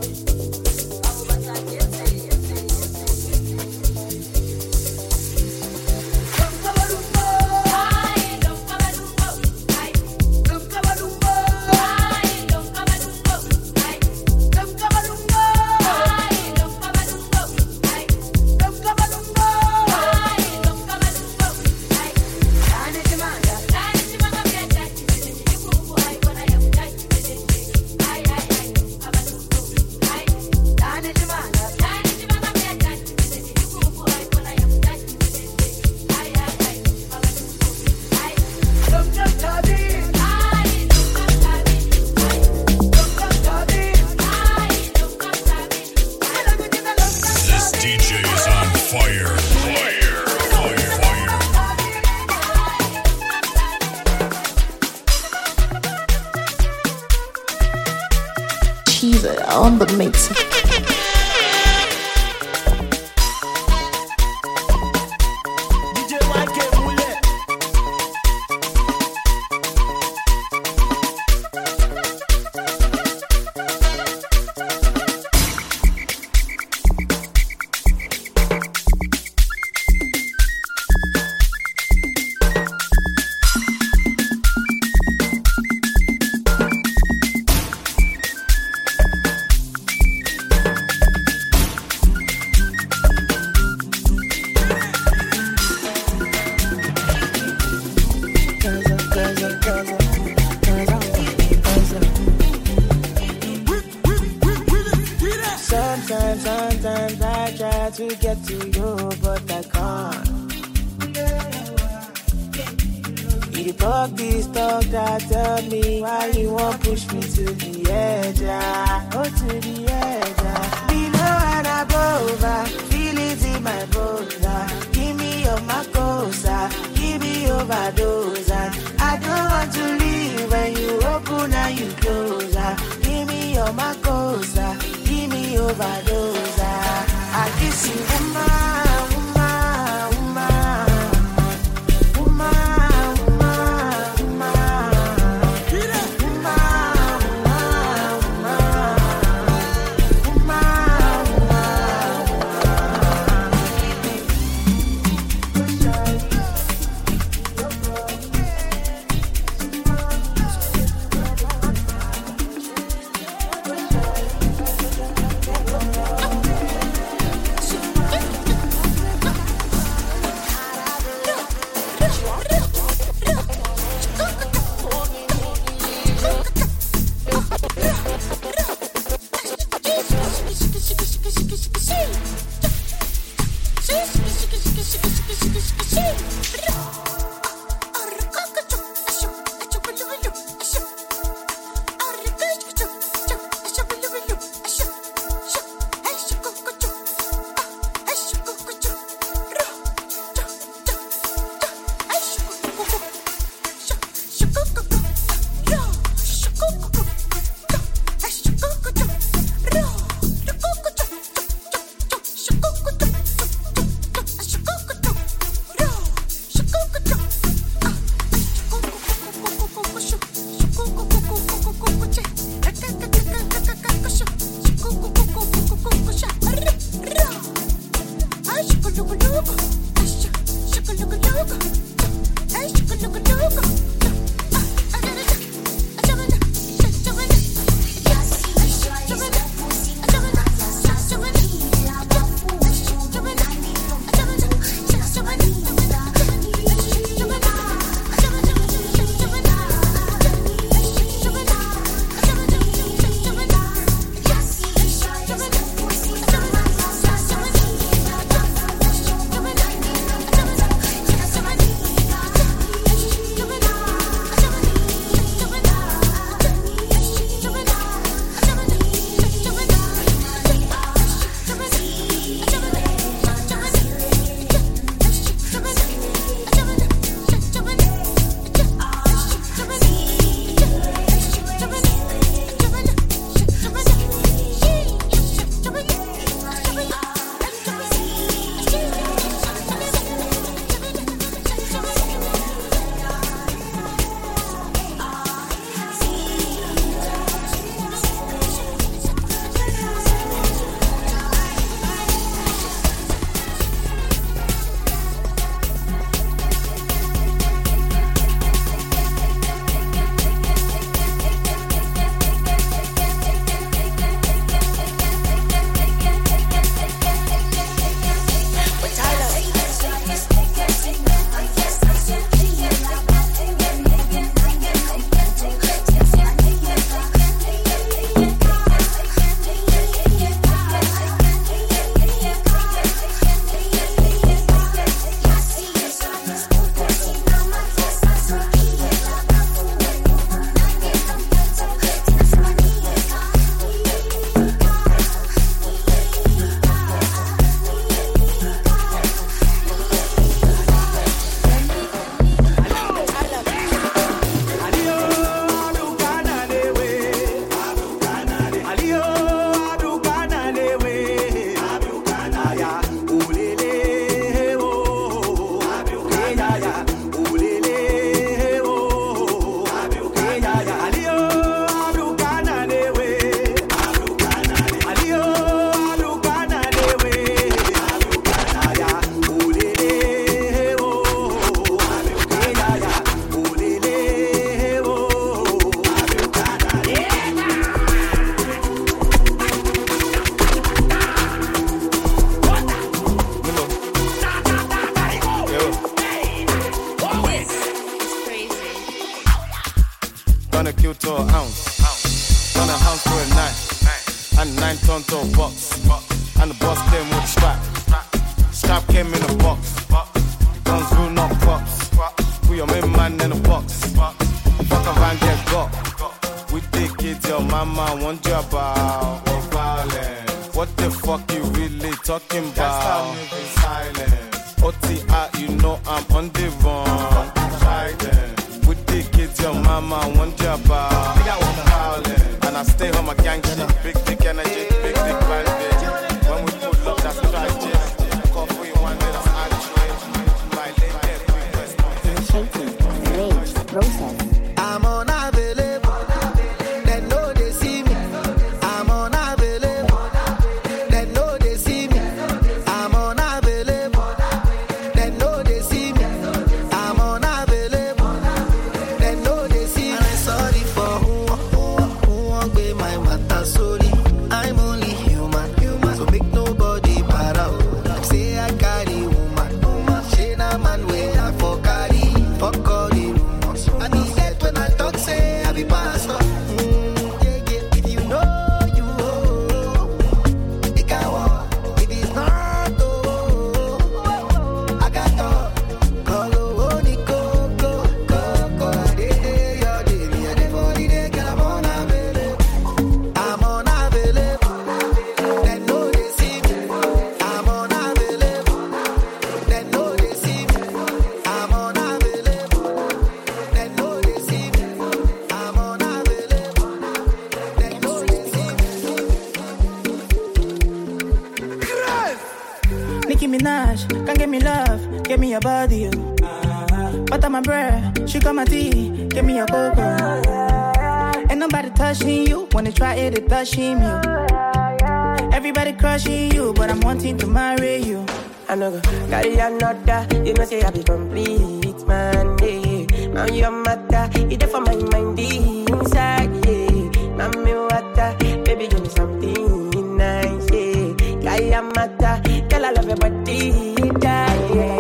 Cheezer on the mix. Sometimes I try to get to you, but I can't. You talk this talk that tell me why you won't push me to the edge, oh to the edge. Below and above, feel it in my bones. Give me your macosa, give me overdose. I don't want to leave when you open and you close. Give me your macosa, give me overdose. I kiss you, woman. Gonna kill to an ounce. Gonna house for a night. and 9 ton to a box. And the boss came with a strap. Strap came in a box. Guns grew not pops. We your main man in a box. Fuck a van get got. We think it's your mama want you about. We're violent. What the fuck you really talking about? That's how niggas silent. OTI, you know I'm on the run. We think it's your mama want you about. And I stay on my gang shit. Big dick energy, big dick bandit. When we pull up, that's tragic. Coffee one minute, that's actually. My lady, process. I'm unavailable. They know they see me. I'm unavailable. They know they see me. I'm unavailable. They know they see me. I'm unavailable. They know they see me. And I'm sorry for who won't be my matter. Sorry, I'm only human. So make nobody para. Say I carry woman. She na man way I for carry. Fuck all the rumors. I need that when I talk, say I be pastor. If you know you it can walk. If it's not, I got talk. Go, I did your day, me a day for the day, girl, I'm unavailable. I'm unavailable. They know they see me. I'm unavailable. They know they see me. I'm unavailable. They know they see me. I'm unavailable. They know they see me. Nicki Minaj, come give me love, give me your body, you. Butter my bread, she got my tea, give me your cocoa. Ain't nobody touching you, wanna try it, it touching you. Everybody crushing you, but I'm wanting to marry you. I know go carry another, you know say I be complete, man, yeah. Man, your matter, it there for my mind inside, yeah. Mami water, baby, give me something nice, yeah. Kaya matter, girl, I love your body, yeah.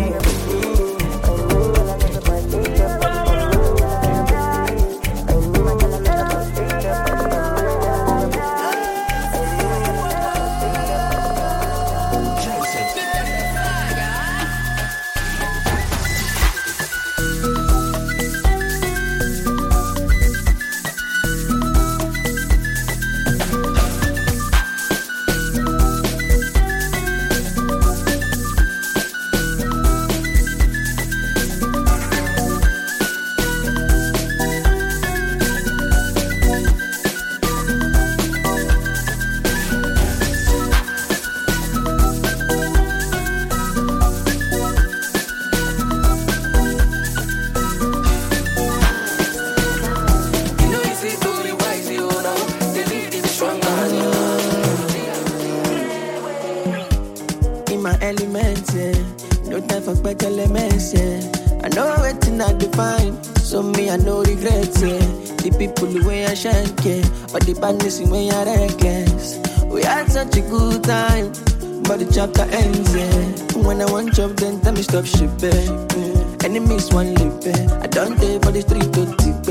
In my element, yeah. No time for back elements, yeah. I know waiting I define, so me I no regret, yeah. The people the way I shine, yeah. But the badness in way I reckless. We had such a good time, but the chapter ends, yeah. When I want job, then tell me stop shipping. Enemies one live, I don't take for the street to tip,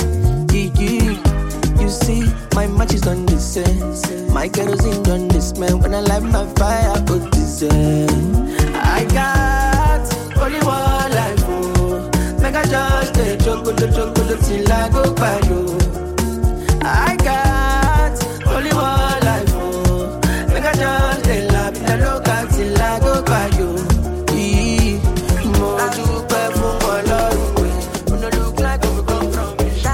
You see, my match is on this end. My kerosene on this man. When I light my fire, put this end. I got only one life, oh. Make I just take chocolate till I go by you. I got only one life, oh. Make I just take love in the local till I go by you. More to pay for my love. When I look like I'm come from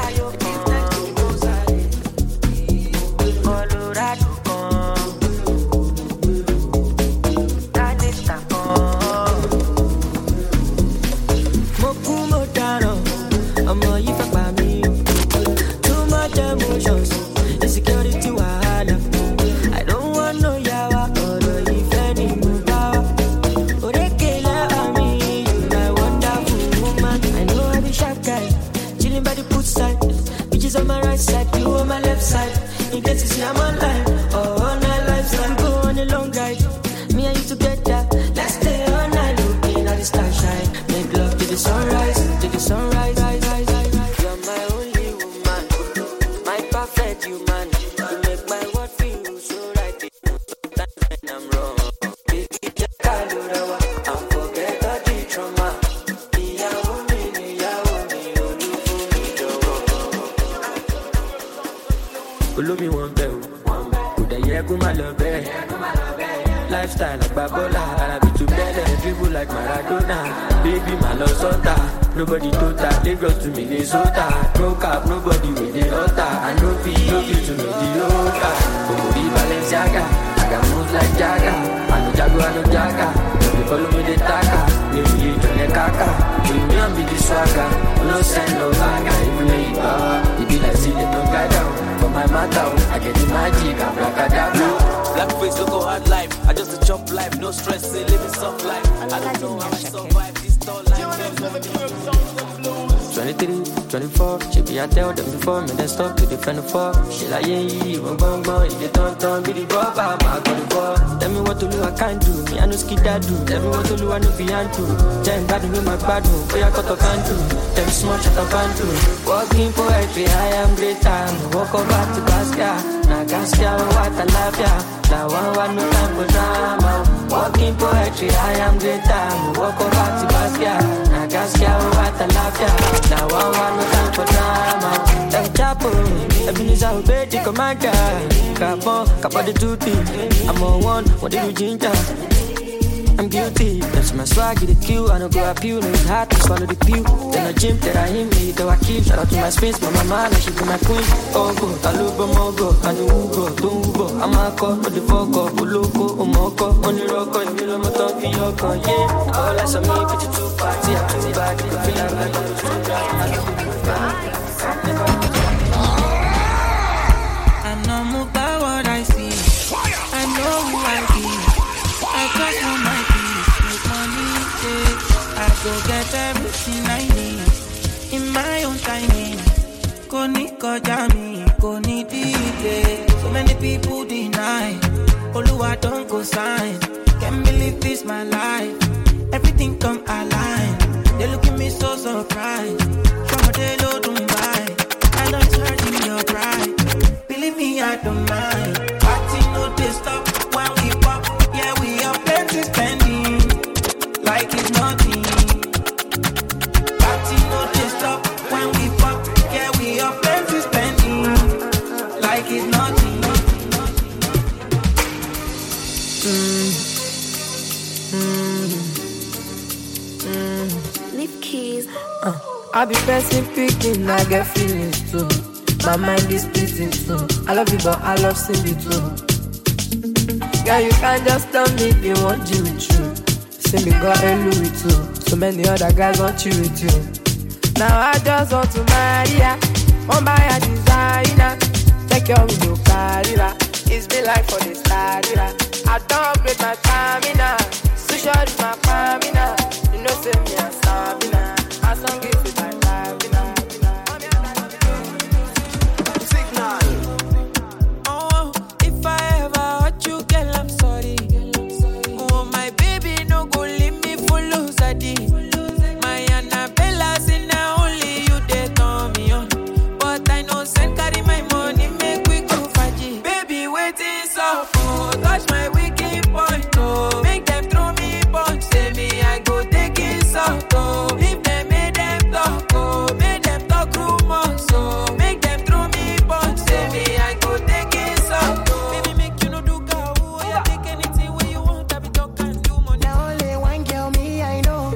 insecurity wahala. I don't want no yawa or if any mugawa. Orekele ami, you my wonderful woman. I know I be sharp guy, chilling by the poolside. Bitches on my right side, you on my left side. In case you see I'm online, or on my lifestyle, go on a long ride. Me and you together, let's stay all night looking at the starshine. Make love to the sunrise, to the sunrise. You're my only woman, my perfect human. You make my world feel so Olómi wọn bẹ̀ o, kò dẹ̀ yẹ kó má lọ bẹ́ẹ̀. Lifestyle like Babola, and I be too better, dribble like Maradona. Baby, my love sota, nobody tota, Lagos to Minnesota. No cap, nobody with the altar. I no feel to mediocre. Be Balenciaga, I got moves like Jagga. I no Jago, I no Jagga. Don't follow me the taka, maybe you turn a kaka. You me and be the swagger, no send no banger. Even though you power, you be like see the don't guide down. For my matter, I get the magic, I'm like a dablo. Black face, don't go hard life. I just a chop life, no stress, say living soft life. I don't know how I survive this tall life. 23, 24, she be out there them before me, then stop to defend the fall. She like, yeah, bong, if you don't, be the rubber, I'm out on the ball. Tell me what to do, I can't do, me, I know skid that do. Tell me what to do, I know beyond to. Jam bad with my bad move, boy, I got a can do. Tell me small, shut up and do. Walking poetry, I am greater. Walk over to Basquiat, now Gaskia, what I love ya. Now one no time for drama. Walking poetry, I am greater. Walk over to Basquiat, now Gaskia, what I love ya. Now one no time for drama. Them chapo, Ebenezer obey the commander. Capo the duty. I'm on one, what do you ginger? I'm guilty, that's my swag, the Q. I don't go up you, no it's hard to swallow the pew. Then I gym, that I hit me, though I keep. Shout out to my space, my mama, she be my queen. Oh go, Taluba Mogo, Anugo, Dumbo, Amako, no the Fogo, Uluko, Umoko, only Rocco, if you don't talk, Yoko, yeah. All I saw me, put you too party, I'm too bad, I feel like I'm too bad. I'm not moved by what I see. I know who I be. I just want my peace, make money, yeah. I go get everything I need in my own timing. Koni kojami, koni dide. So many people deny. Oluwa don't go sign. Can't believe this my life. Everything come align. They look at me so surprised. From a day low Dubai, I don't charge in your pride. Believe me, I don't mind. Party no they stop when we pop. Yeah, we are plenty spending like it's nothing. Party no they stop when we pop. Yeah, we are plenty spending like it's nothing. Leave keys. I be person picking, I get feelings too. My mind is splitting too. I love you, but I love Cindy too. Girl, you can't just tell me if you want Jimmy Choo. See me got a Louis too. So many other guys want you with you. Now I just want to marry ya. Won't buy a designer. Take your window, carrier. It's been like for the starter. I don't upgrade my stamina. So short is my stamina. You know, say me a stamina. My song is with my stamina. Oh, if I ever hurt you, girl, I'm sorry. Oh, my baby, no go leave me for lose a day. My Annabella say now only you they turn me on. But I know send carry my money, make we go faji. Baby, waiting so for touch my wicked point, oh. Make them throw me punch, say me I go take it so oh. If they made them talk, oh, make them talk rumors, so make them throw me punch, say me I go take it so oh. Baby, make you no do go, oh, yeah, take anything where you want, I be talk and do money. Now only one girl me I know.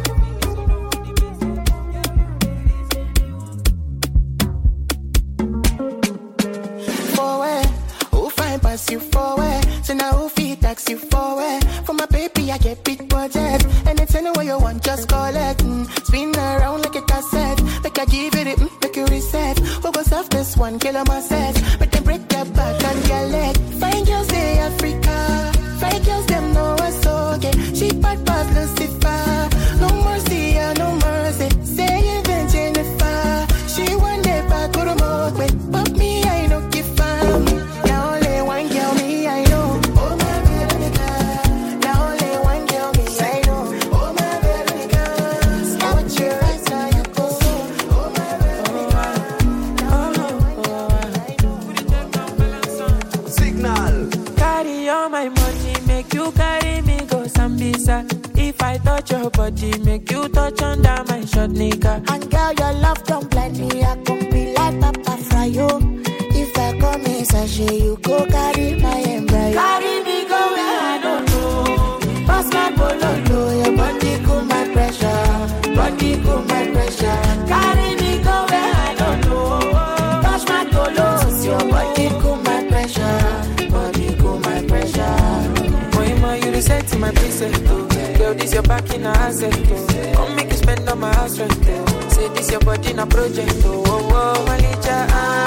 Forward, who find pass you forward? So now who feed tax you forward? For my baby I get big budget. And it's anywhere you want, just call it. Spin around like a cassette. Make I give it, make you reset. Who goes off this one, kill on my set. But then break their back and get leg. Fine girls say Africa. Fine girls them know what's okay. She bad past Lucifer. No mercy, yeah, no mercy. Say even Jennifer. She one day back to the mode with. But me, I know give fam. Now only one girl me, I know. Oh my baby, now only one girl me, I know. Oh my baby, now with your eyes, now you go. Oh my baby, Signal. Carry all my money, make you carry me go Sambisa. If I touch your body, make you touch under my short nigga. And girl, your love don't blind me. I can be like Papa Fryo. If I come in, say asset, oh. Girl, this your back in a asset, oh. Come make you spend on my house rent, oh. Say this your body in a project, oh. Oh, oh, Malicha,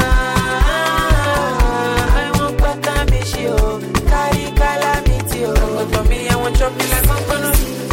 I want pata me she, oh. Carry calamity, oh. But for me, I want chop me like I'm gonna.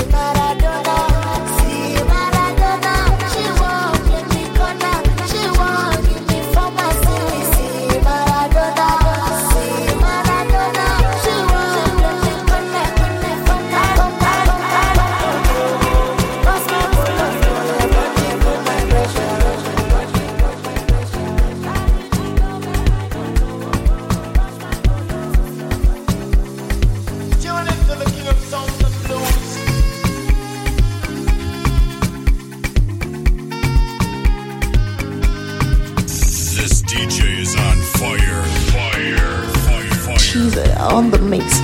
On the mix.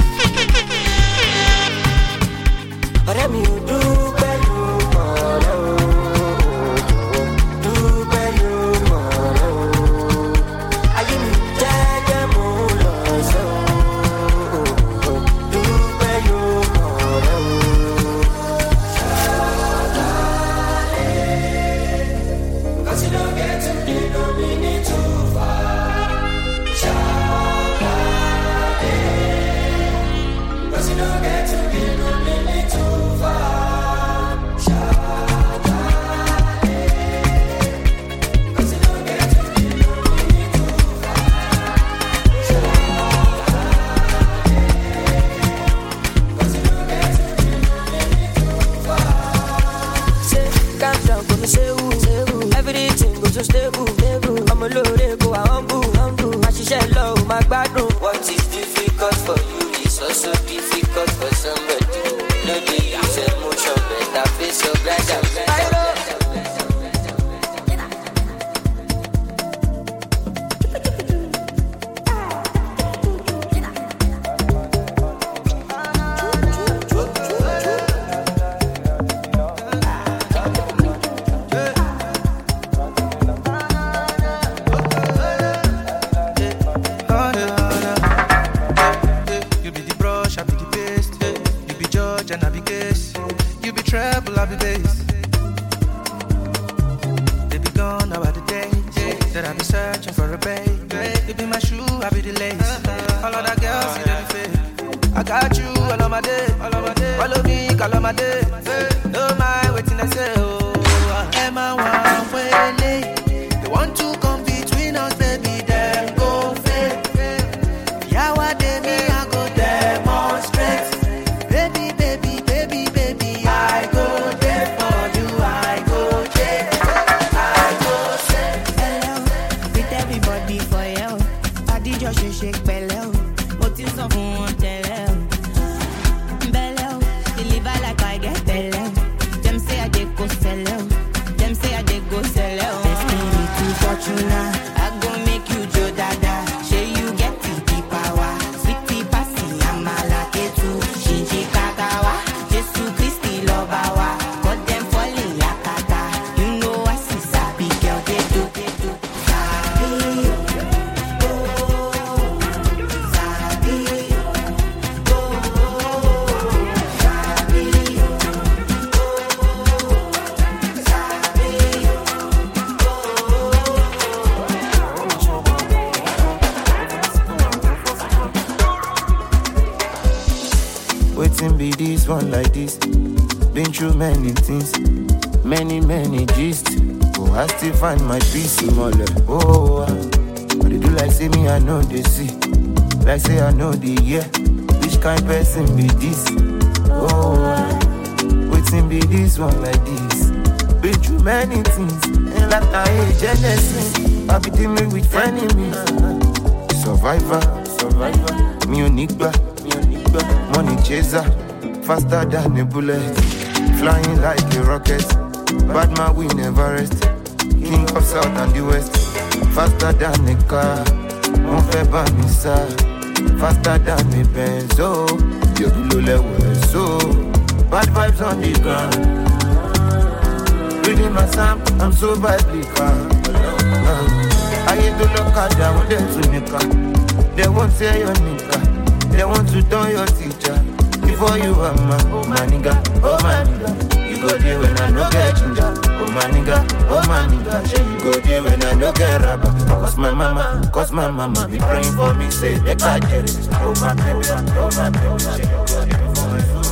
Find my peace, smaller. Oh, but they do like say me, I know they see. Like say I know the year. Which kind person be this? Oh, waiting be this one like this. Been through many things, and like I hate Genesis. I be dealing with enemies. Survivor, me onigba, money chaser, faster than a bullet, flying like a rocket. Bad man we never rest. King of South and the West, faster than a car. Mon fait banissa, faster than a Benz. Oh, you do level so bad vibes on the ground. Reading my psalm, I'm so biblical. I ain't do look at them when they to nika. They won't say your nika. They want to turn your teacher. If for you, oh my nigga, oh my nigga. You go there when I no get ginger. Oh my nigga, you go there when I no get rubber. Cause my mama be praying for me, say make I get it. Oh my baby, oh my baby, you go there for my food.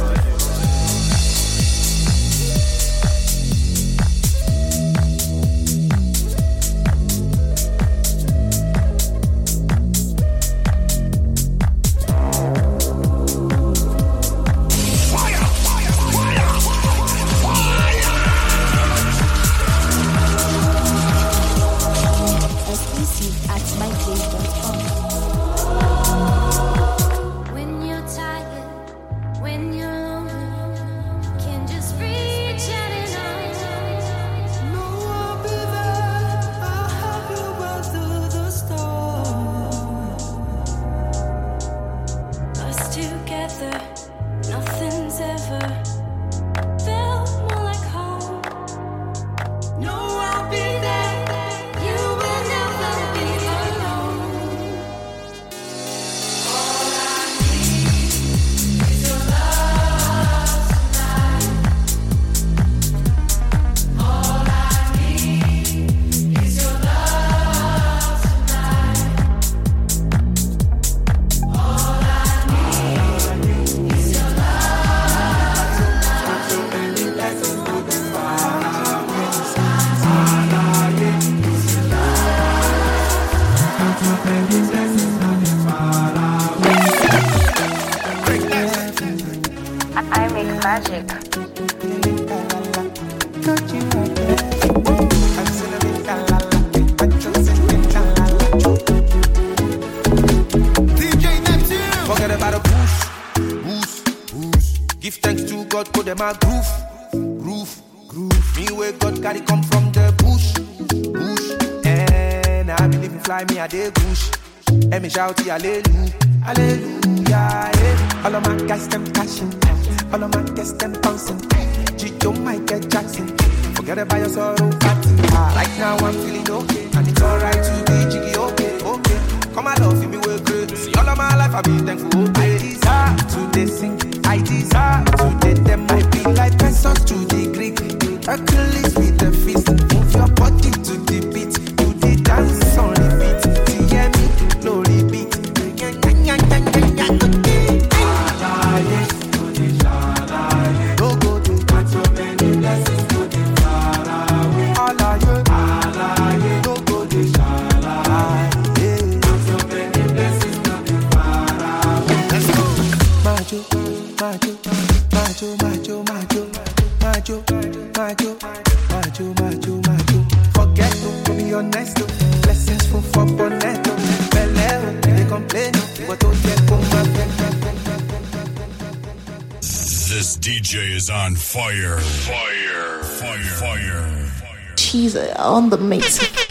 My groove. Me where God carry come from the bush. And I believe in fly me a day bush. And me shout hallelujah, hallelujah. Yeah. All of my guys them cashing, all of my guys them bouncing. Gito Michael Jackson, forget about your sorrow party. Right now I'm feeling okay, and it's alright to be jiggy okay. Come and love me way great. See all of my life I be thankful. I desire to they sing, I desire to they them. I be like pesos to the Greek, Hercules with the fist. Move your body to the beat, do the dance on repeat. See hear me, no repeat. No go to got so many blessings to the far away. All I no go to shala. Got so many blessings to the far away. Let's go. Macho. Forget to be honest. Blessings for bonetto. Belle, they complain. What don't get for my friend. This DJ is on fire. She's on the mix.